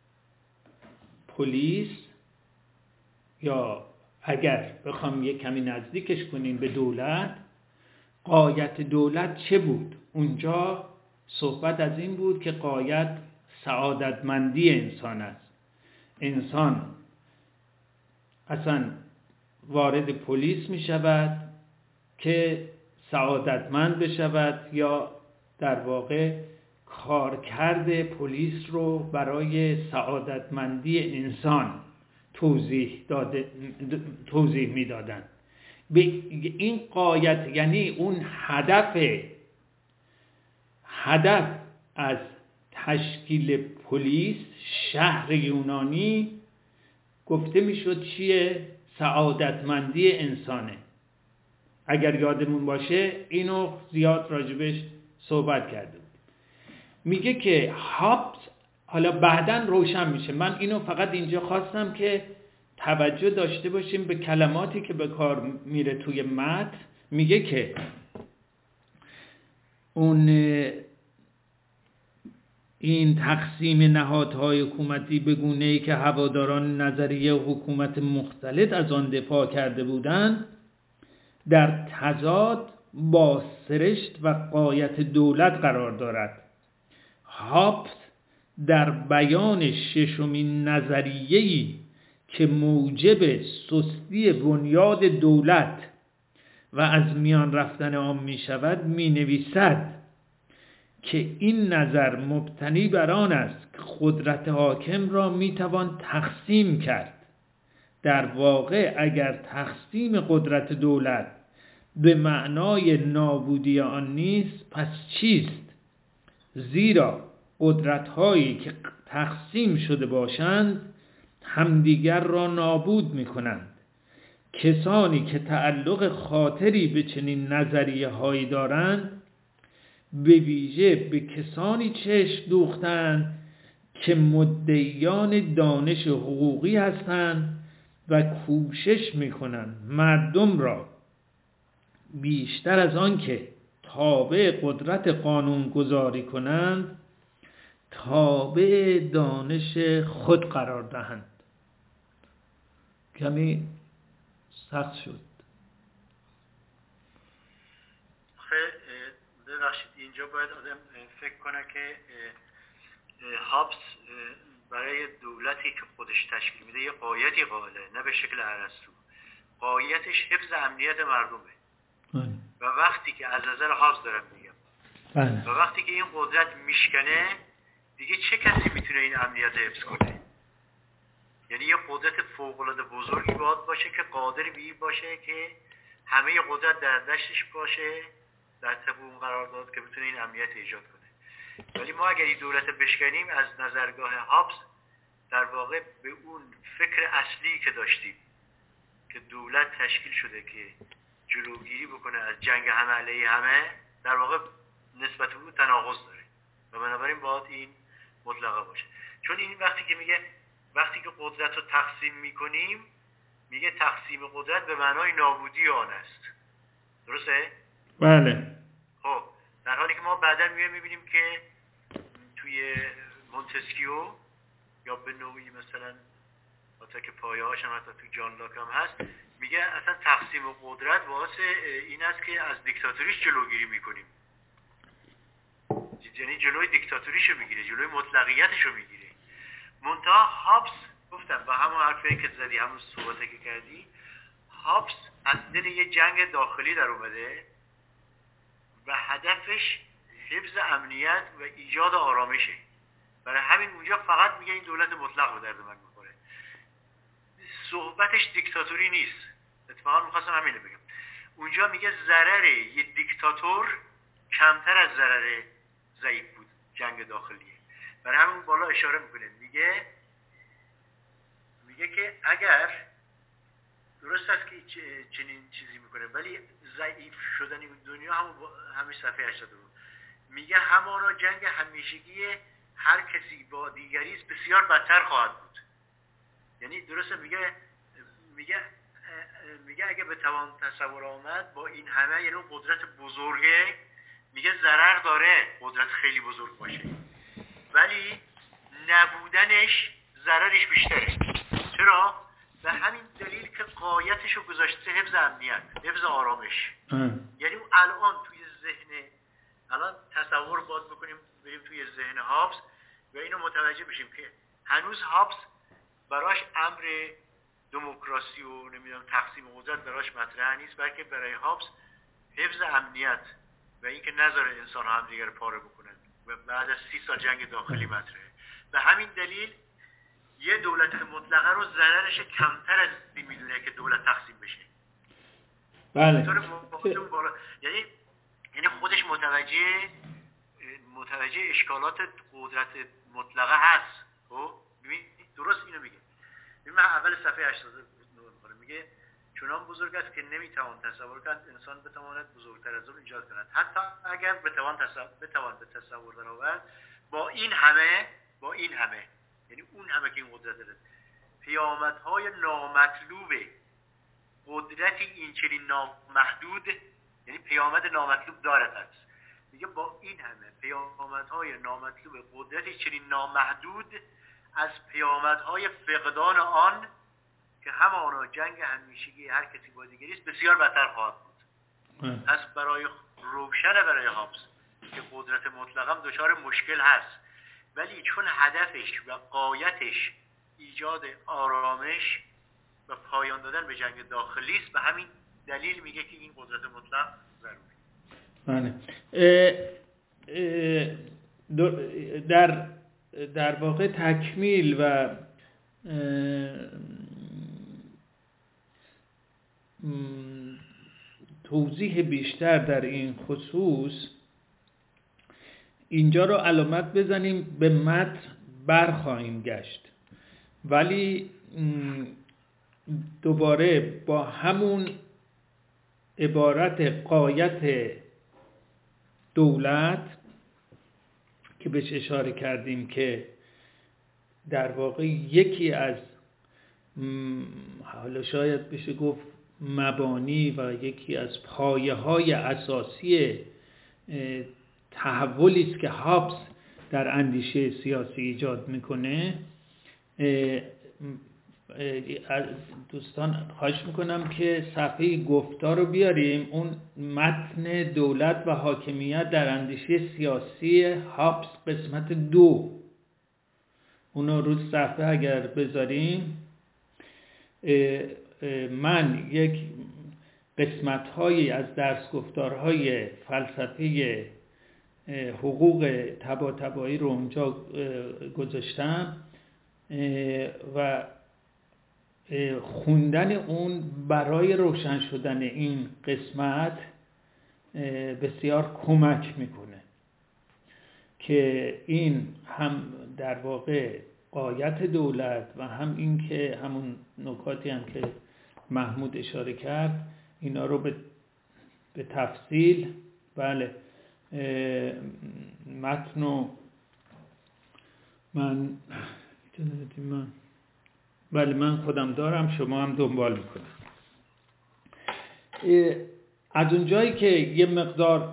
پلیس، یا اگر بخوام یک کمی نزدیکش کنیم به دولت، غایت دولت چه بود؟ اونجا صحبت از این بود که غایت سعادتمندی انسان است. انسان اصلا وارد پلیس می شود که سعادتمند بشود، یا در واقع کارکرد پلیس رو برای سعادتمندی انسان توضیح می دادن. به این غایت یعنی اون هدف از تشکیل پلیس شهر یونانی گفته می شد چیه؟ سعادتمندی انسانه. اگر یادمون باشه اینو زیاد راجبش صحبت کردیم. میگه که هابس حالا بعداً روشن میشه. من اینو فقط اینجا خواستم که توجه داشته باشیم به کلماتی که به کار میره توی متن. میگه که این تقسیم نهادهای حکومتی به گونه‌ای که هواداران نظریه حکومت مختلط از آن دفاع کرده بودند در تضاد با سرشت و غایت دولت قرار دارد. هابس در بیان ششمین نظریه‌ای که موجب سستی بنیاد دولت و از میان رفتن آن می شود می نویسد که این نظر مبتنی بر آن است که قدرت حاکم را می توان تقسیم کرد. در واقع اگر تقسیم قدرت دولت به معنای نابودی آن نیست، پس چیست؟ زیرا قدرت‌هایی که تقسیم شده باشند همدیگر را نابود می‌کنند. کسانی که تعلق خاطری به چنین نظریه‌هایی دارند به ویژه به کسانی چشم دوختند که مدعیان دانش حقوقی هستند و کوشش می‌کنند مردم را بیشتر از آن که تابع قدرت قانون گذاری کنند تابع دانش خود قرار دهند. کمی سخت شد. ببخشید اینجا باید آدم فکر کنه که هابس برای دولتی که خودش تشکیل میده یه قایتی قائله، نه به شکل ارسطو. قایتش حفظ امنیت مردمه. و وقتی که از نظر هابس دارم میگم و وقتی که این قدرت میشکنه دیگه چه کسی میتونه این امنیت حفظ کنه؟ یعنی یه قدرت فوق‌العاده بزرگی باید باشه که قادر به این باشه که همه قدرت در دستش باشه، در طبق اون قرار داد که بتونه این امنیت ایجاد کنه. ولی ما اگر این دولت بشکنیم از نظرگاه هابس در واقع به اون فکر اصلی که داشتیم که دولت تشکیل شده که جلوگیری بکنه از جنگ همه علیه همه، در واقع نسبت به اون تناقض داره و بنابراین باید این مطلقه باشه. چون این وقتی که میگه وقتی که قدرت رو تقسیم میکنیم، میگه تقسیم قدرت به معنای نابودی آن است. درسته؟ بله. خب در حالی که ما بعدا میبینیم که توی مونتسکیو یا به نوعی مثلا حتی که پایه هاش هم حتی توی جان لاک هم هست، میگه اصلا تقسیم قدرت باعث این است که از دیکتاتوریش جلوگیری میکنیم. یعنی جلوی دیکتاتوریشو میگیره، جلوی مطلقیتشو میگیره. منتها هابس گفتم با همون حرفی که زدی، همون صحبتی که کردی، هابس از دل یه جنگ داخلی در اومده و هدفش حفظ امنیت و ایجاد آرامشه. برای همین اونجا فقط میگه این دولت مطلق به درد من میخوره. صحبتش دیکتاتوری نیست. اتفاقا میخواستم همینو بگم. اونجا میگه ضرر یه دیکتاتور کمتر از ضرر ضعیف بود جنگ داخلیه. برای همین بالا اشاره میکنه، میگه که اگر درست است که چنین چیزی میکنه ولی ضعیف شدن این دنیا همین صفحه 80 میگه همانا جنگ همیشگی هر کسی با دیگری است بسیار بدتر خواهد بود. یعنی درسته میگه اگه به توان تصور آمد با این همه، یعنی قدرت بزرگه، میگه ضرر داره قدرت خیلی بزرگ باشه ولی نبودنش ضررش بیشتره. چرا؟ به همین دلیل که قایتشو گذاشته حفظ امنیت، حفظ آرامش. یعنی الان توی ذهن، الان تصور باید بکنیم بریم توی ذهن هابس و اینو متوجه بشیم که هنوز هابس براش امر دموکراسی و نمیدونم تقسیم قدرت براش مطرح نیست، بلکه برای هابس حفظ امنیت و اینکه نذاره انسان ها هم دیگر پاره بکنن و بعد از 30 سال جنگ داخلی مطرحه. به همین دلیل یه دولت مطلقه رو ضررش کمتر از این میدونه که دولت تقسیم بشه. بله. یعنی خودش متوجه اشکالات قدرت مطلقه هست. خب ببین درست اینو میگه. من اول صفحه 89 میگه چنان بزرگ است که نمیتوان تصور کرد انسان بتواند بزرگتر از اون ایجاد کند، حتی اگر بتوان به تصور درآورد. با این همه یعنی اون همه که این قدرت داره، پیامدهای نامطلوب قدرتی این چنین نامحدود، یعنی پیامد نامطلوب دارد است. میگه با این همه پیامدهای نامطلوب قدرتی چنین نامحدود از پیامدهای فقدان آن که همانا جنگ همیشگی هر کسی با دیگری است بسیار بدتر خواهد بود. پس برای هابس که قدرت مطلقه هم دچار مشکل هست، ولی چون هدفش و غایتش ایجاد آرامش و پایان دادن به جنگ داخلی است، به همین دلیل میگه که این قدرت مطلق ضروری. بله. در واقع تکمیل و توضیح بیشتر در این خصوص اینجا رو علامت بزنیم، به متن برخواهیم گشت، ولی دوباره با همون عبارت غایت دولت که بهش اشاره کردیم که در واقع یکی از حالا شاید بشه گفت مبانی و یکی از پایه‌های اساسی تحولی است که هابس در اندیشه سیاسی ایجاد میکنه، دوستان خواهش میکنم که صفحه گفتار رو بیاریم، اون متن دولت و حاکمیت در اندیشه سیاسی هابس قسمت 2، اونو رو صفحه اگر بذاریم، من یک قسمت‌هایی از درس گفتارهای فلسفه حقوق طباطبایی رو اونجا گذاشتم و خوندن اون برای روشن شدن این قسمت بسیار کمک میکنه که این هم در واقع غایت دولت و هم این که همون نکاتی هم که محمود اشاره کرد اینا رو به تفصیل بله متن من خودم دارم، شما هم دنبال میکنید. از اون جایی که یه مقدار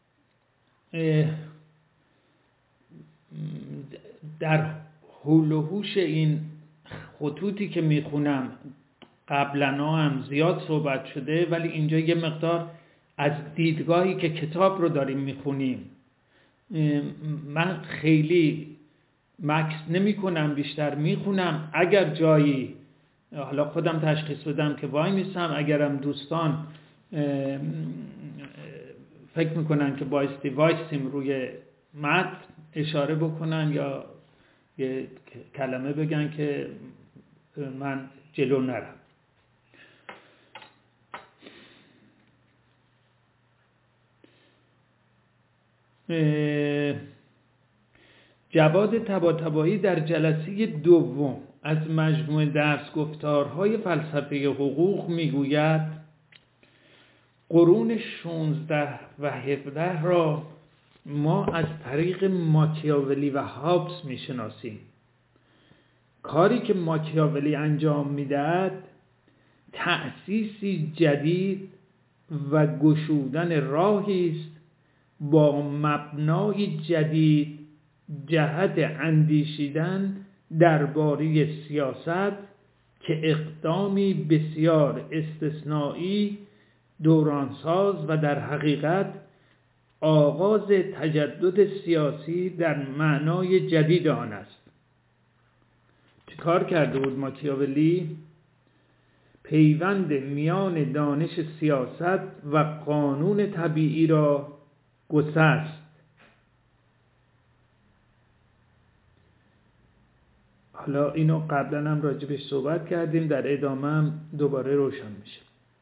در حول و حوش این خطوطی که میخونم قبلا هم زیاد صحبت شده، ولی اینجا یه مقدار از دیدگاهی که کتاب رو داریم میخونیم من خیلی مکس نمی کنم، بیشتر میخونم. اگر جایی حالا خودم تشخیص بدم که وای میستم، اگرم دوستان فکر میکنن که بایستی وایسیم روی متن اشاره بکنن یا یه کلمه بگن که من جلو نرم. جواد طباطبایی در جلسه دوم از مجموعه درس گفتارهای فلسفه حقوق میگوید قرون 16 و 17 را ما از طریق ماکیاولی و هابس میشناسیم. کاری که ماکیاولی انجام میدهد تأسیسی جدید و گشودن راهی است با مبنای جدید جهت اندیشیدن درباره سیاست که اقدامی بسیار استثنایی، دورانساز و در حقیقت آغاز تجدد سیاسی در معنای جدید آن است. چه کار کرده بود ماکیاولی؟ پیوند میان دانش سیاست و قانون طبیعی را گسست. حالا اینو قبلا هم راجبش صحبت کردیم، در ادامه هم دوباره روشن میشه.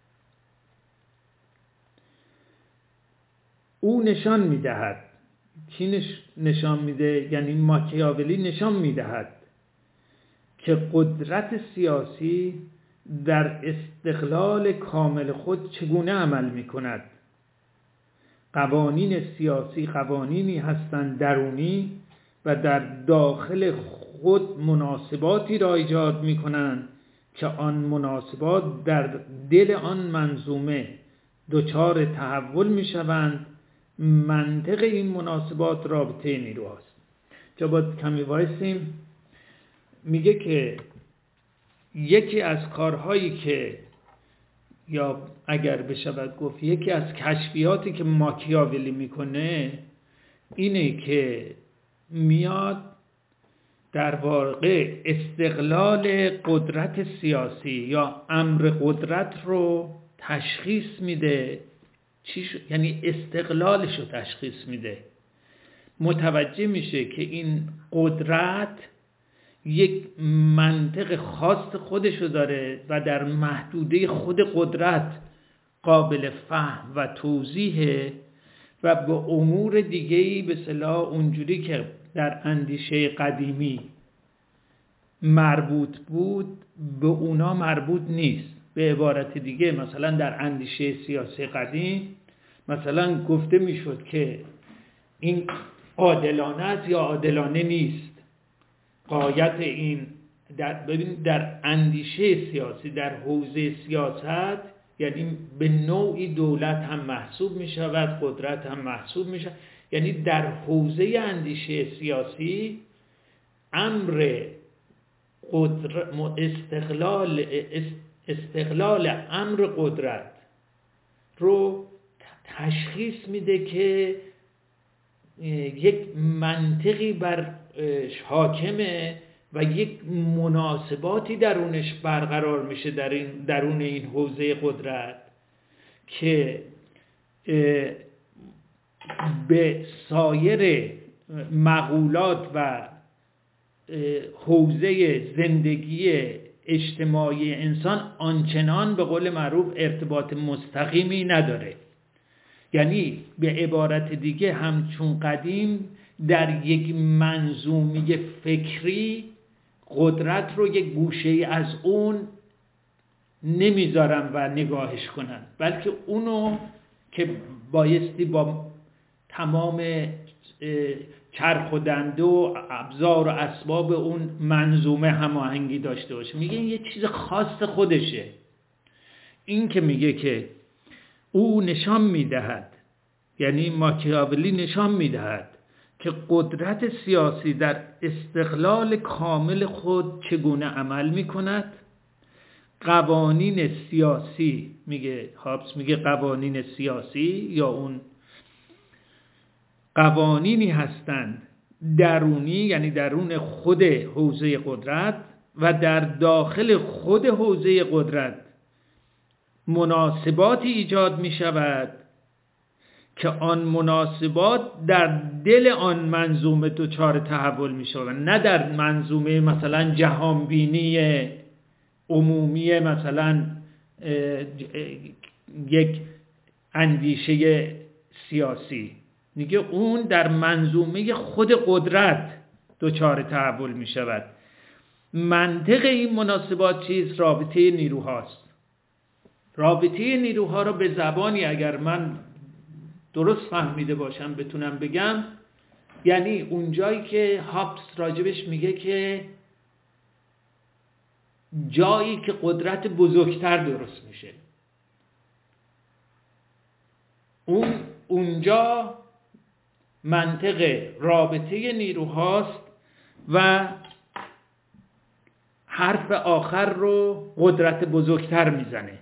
او نشان میدهد، کی نشان میده؟ یعنی ماکیاولی نشان میدهد که قدرت سیاسی در استقلال کامل خود چگونه عمل میکند. قوانین سیاسی قوانینی هستند درونی و در داخل خود مناسباتی را ایجاد میکنند که آن مناسبات در دل آن منظومه دچار تحول میشوند. منطق این مناسبات رابطه نیروهاست. جا باید کمی وایسیم. میگه که یکی از کارهایی که یا اگر بشود گفت یکی از کشفیاتی که ماکیاولی میکنه اینه که میاد در واقع استقلال قدرت سیاسی یا امر قدرت رو تشخیص میده. یعنی استقلالش رو تشخیص میده. متوجه میشه که این قدرت یک منطق خاص خودشو داره و در محدوده خود قدرت قابل فهم و توضیحه و به امور دیگه‌ای به اصطلاح اونجوری که در اندیشه قدیمی مربوط بود به اونا مربوط نیست. به عبارت دیگه مثلا در اندیشه سیاسی قدیم مثلا گفته میشد که این عادلانه است یا عادلانه نیست. غایت این در اندیشه سیاسی در حوزه سیاست یعنی به نوعی دولت هم محسوب می شود، قدرت هم محسوب می شود. یعنی در حوزه اندیشه سیاسی امر استقلال امر قدرت رو تشخیص میده که یک منطقی بر حاکمه و یک مناسباتی درونش برقرار میشه درون این حوزه قدرت که به سایر مقولات و حوزه زندگی اجتماعی انسان آنچنان به قول معروف ارتباط مستقیمی نداره. یعنی به عبارت دیگه همچون قدیم در یک منظومه فکری قدرت رو یک گوشه از اون نمیذارن و نگاهش کنن، بلکه اونو که بایستی با تمام چرخ و دنده و ابزار و اسباب اون منظومه هماهنگی داشته باشه. میگه این یه چیز خاص خودشه. این که میگه که او نشان میدهد، یعنی ماکیاولی نشان میدهد که قدرت سیاسی در استقلال کامل خود چگونه عمل میکند. قوانین سیاسی، میگه هابس، میگه قوانین سیاسی یا اون قوانینی هستند درونی، یعنی درون خود حوزه قدرت و در داخل خود حوزه قدرت مناسباتی ایجاد می شود که آن مناسبات در دل آن منظومه دچار تحول می شود، نه در منظومه مثلا جهانبینی عمومی مثلا یک اندیشه سیاسی. میگه اون در منظومه خود قدرت دچار تحول می شود. منطق این مناسبات چیست؟ رابطه نیروهاست. رابطه نیروها رو به زبانی اگر من درست فهمیده باشم بتونم بگم، یعنی اونجایی که هابس راجبش میگه که جایی که قدرت بزرگتر درست میشه، اونجا منطق رابطه نیروهاست و حرف آخر رو قدرت بزرگتر میزنه.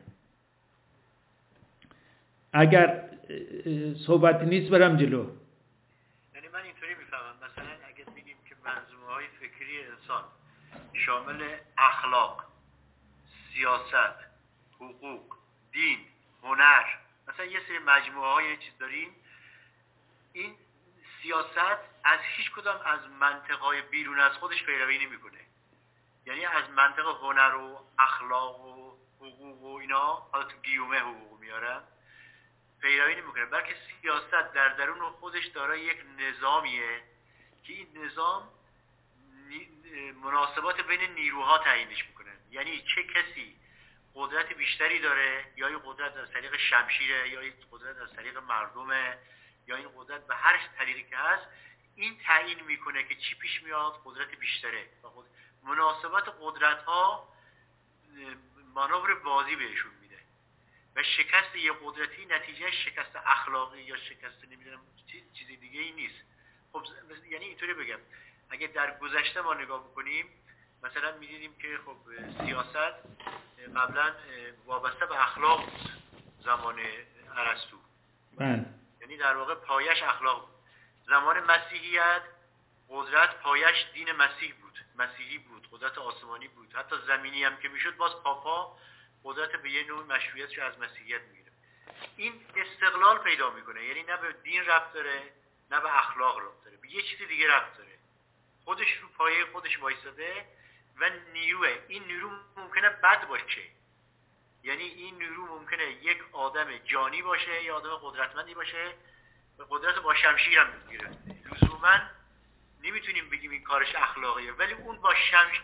اگر صحبت نیست برم جلو. یعنی من اینطوری میفهمم مثلا اگر بگیم که منظومه‌های فکری انسان شامل اخلاق، سیاست، حقوق، دین، هنر، مثلا یه سری مجموعه‌های چیز داریم، این سیاست از هیچ کدام از منطقهای بیرون از خودش پیروی نمی‌کنه. یعنی از منطق هنر و اخلاق و حقوق و اینا، حالا تو گیومه حقوق میارن، پیروی نمی‌کنه، بلکه سیاست در درون خودش دارای یک نظامیه که این نظام مناسبات بین نیروها تعیینش می‌کنه. یعنی چه کسی قدرت بیشتری داره، یا این قدرت از طریق شمشیره، یا این قدرت از طریق مردمه، یا این قدرت به هر طریقی که هست، این تعیین میکنه که چی پیش میاد، قدرت بیشتره. مناسبات قدرت ها مانور بازی بهشون میده و شکست یه قدرتی نتیجه شکست اخلاقی یا شکست نمیدونم چیز دیگه ای نیست. خب یعنی اینطوری بگم، اگه در گذشته ما نگاه بکنیم مثلا می‌دیدیم که خب سیاست قبلا وابسته به اخلاق بود زمان ارسطو. یعنی در واقع پایش اخلاق بود. زمان مسیحیت قدرت پایش دین مسیحی بود، قدرت آسمانی بود. حتی زمینی هم که میشد باز پاپا قدرت به یه نوع مشروعیتش از مسیحیت میگیره. این استقلال پیدا میکنه، یعنی نه به دین ربط داره نه به اخلاق ربط داره، به یه چیز دیگه ربط داره. خودش رو پایه خودش وایساده و نیروه. این نیرو ممکنه بد باشه، یعنی این نیرو ممکنه یک آدم جانی باشه یا آدم قدرتمندی باشه و قدرت با شمشیر هم گرفته. لزوما نمیتونیم بگیم این کارش اخلاقیه، ولی اون با شمشیر.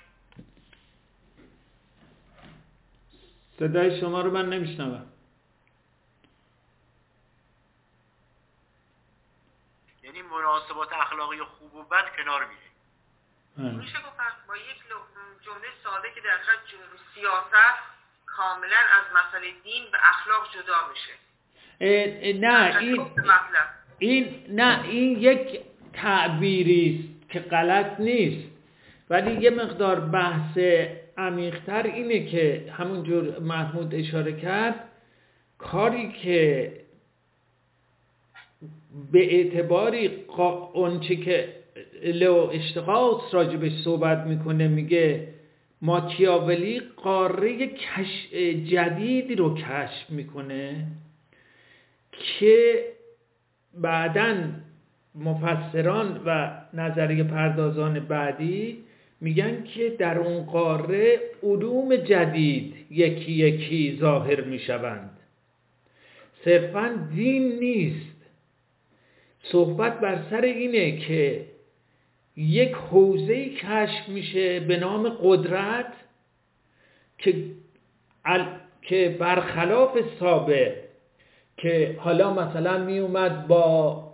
صدای شما رو من نمیشنوم. یعنی مناسبات اخلاقی خوب و بد کنار میره. میشه گفت با یک جمله ساده که در حقیقت سیاست کاملا از مسئله دین و اخلاق جدا میشه. نه این یک تعبیری است که غلط نیست، ولی یه مقدار بحث عمیق‌تر اینه که همونجور محمود اشاره کرد، کاری که به اعتباری اونچه که لو اشتقاص راجبش صحبت میکنه، میگه ماکیاولی قاره جدیدی رو کشف میکنه که بعداً مفسران و نظریه پردازان بعدی میگن که در اون قاره علوم جدید یکی یکی ظاهر میشوند. صرفاً دین نیست. صحبت بر سر اینه که یک حوزه‌ای کشف میشه به نام قدرت که برخلاف سابق که حالا مثلا می اومد با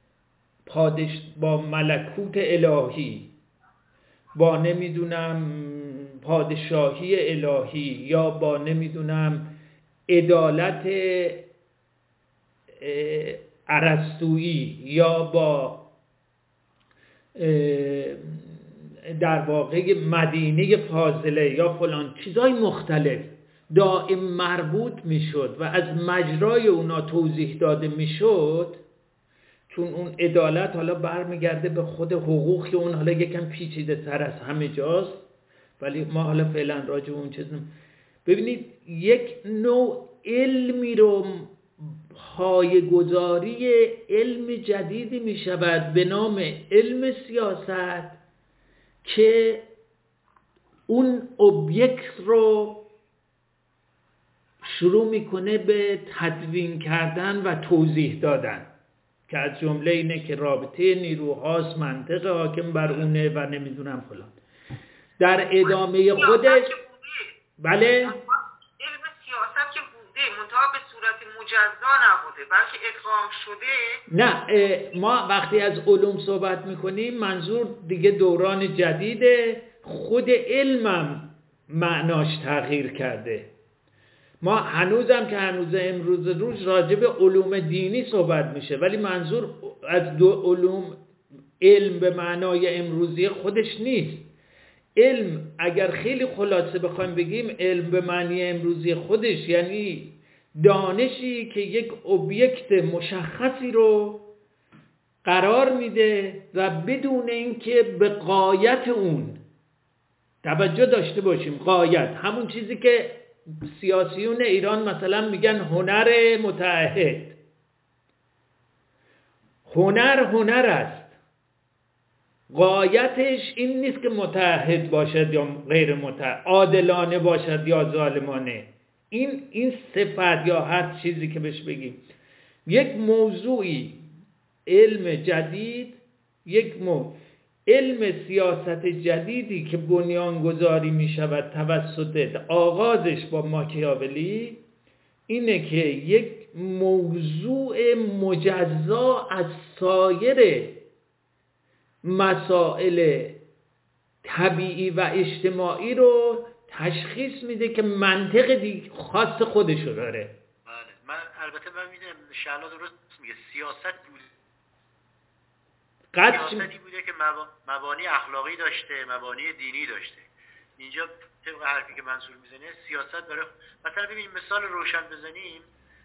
ملکوت الهی، با نمیدونم پادشاهی الهی، یا با نمیدونم عدالت ارسطویی، یا با در واقع مدینه فاضله یا فلان چیزای مختلف دائم مربوط میشد و از مجرای اونا توضیح داده میشد، چون اون عدالت حالا برمیگرده به خود حقوق که اون حالا یکم پیچیده تر از همه جاست، ولی ما حالا فعلا راجع به اون چیز ببینید یک نوع علمی رو پایه‌گذاری علم جدیدی می شود به نام علم سیاست که اون اوبیکت رو شروع میکنه به تدوین کردن و توضیح دادن، که از جمله اینه که رابطه نیروهاست، منطق حاکم بر اونه و نمیدونم فلان. در ادامه خودش بله علم سیاست که بوده منتها به صورت مجزا نبوده بلکه ادغام شده. نه، ما وقتی از علوم صحبت میکنیم منظور دیگه دوران جدیده، خود علمم معناش تغییر کرده. ما هنوزم که هنوز امروز روز راجع به علوم دینی صحبت میشه، ولی منظور از دو علوم علم به معنای امروزی خودش نیست. علم اگر خیلی خلاصه بخوایم بگیم، علم به معنی امروزی خودش یعنی دانشی که یک اوبیکت مشخصی رو قرار میده و بدون اینکه به غایت اون توجه داشته باشیم. غایت همون چیزی که سیاسیون ایران مثلا میگن هنر متعهد. هنر است، غایتش این نیست که متعهد باشد یا غیر متعهد، عادلانه باشد یا ظالمانه. این صفت یا هر چیزی که بهش بگیم یک موضوعی، علم جدید، علم سیاست جدیدی که بنیانگذاری می شود توسط آغازش با ماکیاولی، اینه که یک موضوع مجزا از سایر مسائل طبیعی و اجتماعی رو تشخیص میده که منطق خاص خودشو داره. بله، البته من میدونم شعلا درست میگه، سیاستی بوده که مبانی اخلاقی داشته، مبانی دینی داشته. اینجا طبق حرفی که منصور میزنه سیاست برای مثلا ببینیم مثال روشن بزنیم،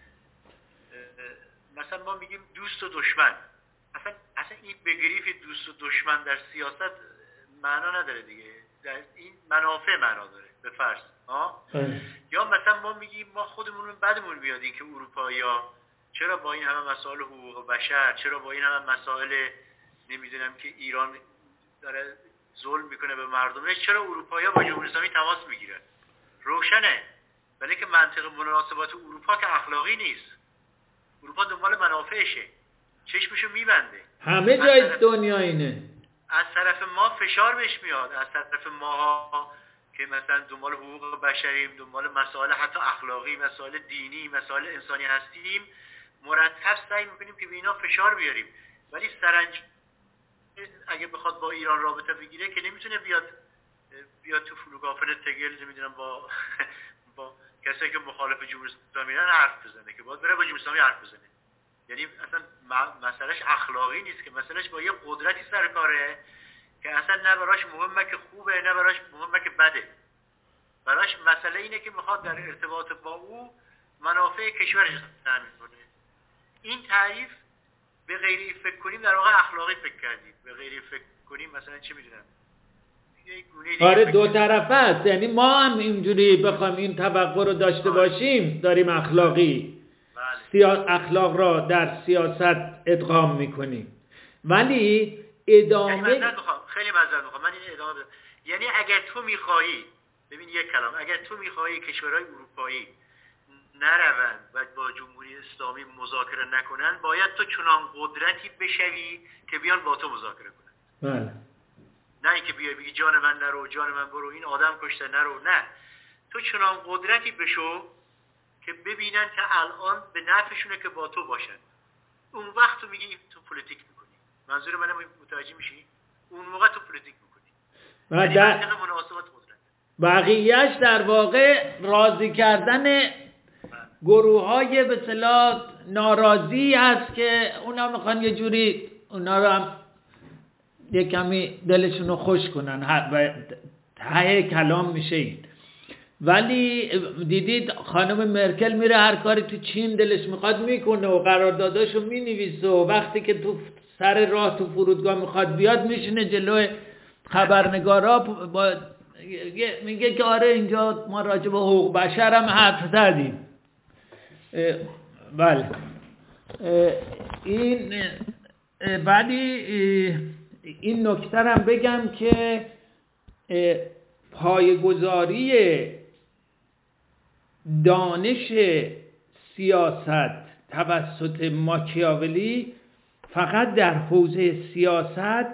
مثلا ما میگیم دوست و دشمن. اصلا این بگریف دوست و دشمن در سیاست معنا نداره دیگه، در این منافع معنا داره به فرض. یا مثلا ما میگیم ما خودمون بدمون بیاد این که اروپایی‌ها چرا با این همه مسائل حقوق بشر، چرا با این همه مسائل نمیدونم که ایران داره ظلم میکنه به مردمش، چرا اروپایی‌ها با جمهوری اسلامی تماس میگیرن؟ روشنه، ولی که منطق مناسبات اروپا که اخلاقی نیست. اروپا دنبال منافعشه، چشمشو میبنده. همه جای دنیا اینه. از طرف ما فشار بهش میاد، از طرف ما که مثلا دنبال حقوق بشریم، دنبال مسائل حتی اخلاقی، مسائل دینی، مسائل انسانی هستیم، مرتب سعی میکنیم که به اینا فشار بیاریم. ولی سرانجام اگه بخواد با ایران رابطه بگیره که نمیتونه بیاد تو فلوگافن تگل نمیدونم با کسایی که مخالف جمهوری اسلامی حرف بزنه، که باید بره با جمهوری اسلامی حرف بزنه. یعنی اصلا مسئلهش اخلاقی نیست که مسئلهش با یه قدرتی سر کاره که اصلا نه براش مهمه که خوبه نه براش مهمه که بده. براش مسئله اینه که میخواد در ارتباط با او منافع کشورش تامین کنه. این تعریف به غیری فکر کنیم در واقع اخلاقی فکر کردیم، به غیری فکر کنیم مثلا چه میدونم آره دو طرفه است. یعنی ما هم اینجوری بخوام این توقع رو داشته باشیم داریم اخلاقی اخلاق را در سیاست ادغام میکنیم، ولی ادامه خیلی معذرت میخوام من این ادامه بدم. یعنی اگر تو میخوایی، ببین یک کلام، اگر تو میخوایی کشورهای اروپایی نروند و با جمهوری اسلامی مذاکره نکنن، باید تو چنان قدرتی بشوی که بیان با تو مذاکره کنن. بله. نه اینکه بیای بگی جان من نرو، جان من برو، این آدم کشته نرو. نه، تو چنان قدرتی بشو که ببینن که الان به نفعشونه که با تو باشن. اون وقت تو میگی تو پلیتیک میکنی. منظور منم متوجه میشی؟ اون موقع تو پلیتیک میکنی. و در مناسبات قدرت. بقیه‌اش در واقع راضی کردن گروه‌های به اصطلاح ناراضی است که اونا میخوان یه جوری اونا رو هم یه کمی دلشون رو خوش کنن و ته کلام میشه این. ولی دیدید خانم مرکل میره هر کاری تو چین دلش میخواد میکنه و قرارداداشو مینویسه و وقتی که تو سر راه تو فرودگاه میخواد بیاد میشینه جلوی خبرنگارا میگه که آره اینجا ما راجع به حقوق بشر هم حرف زدیم. بله این ولی این نکته هم بگم که پایه‌گذاری دانش سیاست توسط ماکیاولی فقط در حوزه سیاست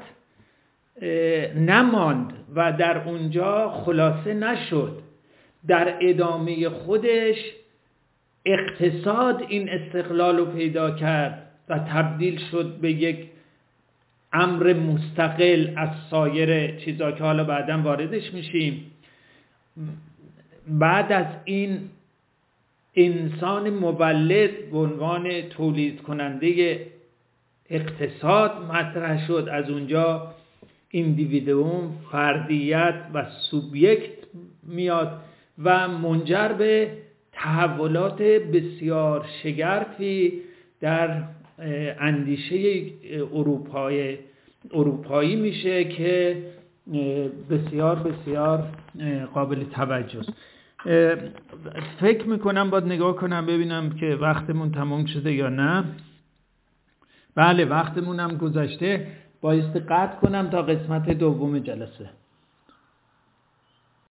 نماند و در اونجا خلاصه نشد. در ادامه خودش اقتصاد این استقلال رو پیدا کرد و تبدیل شد به یک امر مستقل از سایر چیزا که حالا بعداً واردش میشیم. بعد از این انسان مولد به عنوان تولید کننده اقتصاد مطرح شد. از اونجا ایندیویدوم، فردیت و سوبیکت میاد و منجر به تحولات بسیار شگرفی در اندیشه اروپایی میشه که بسیار بسیار قابل توجه است. فکر میکنم باید نگاه کنم ببینم که وقتمون تمام شده یا نه. بله وقتمون هم گذشته، بایستی قطع کنم تا قسمت دوم جلسه.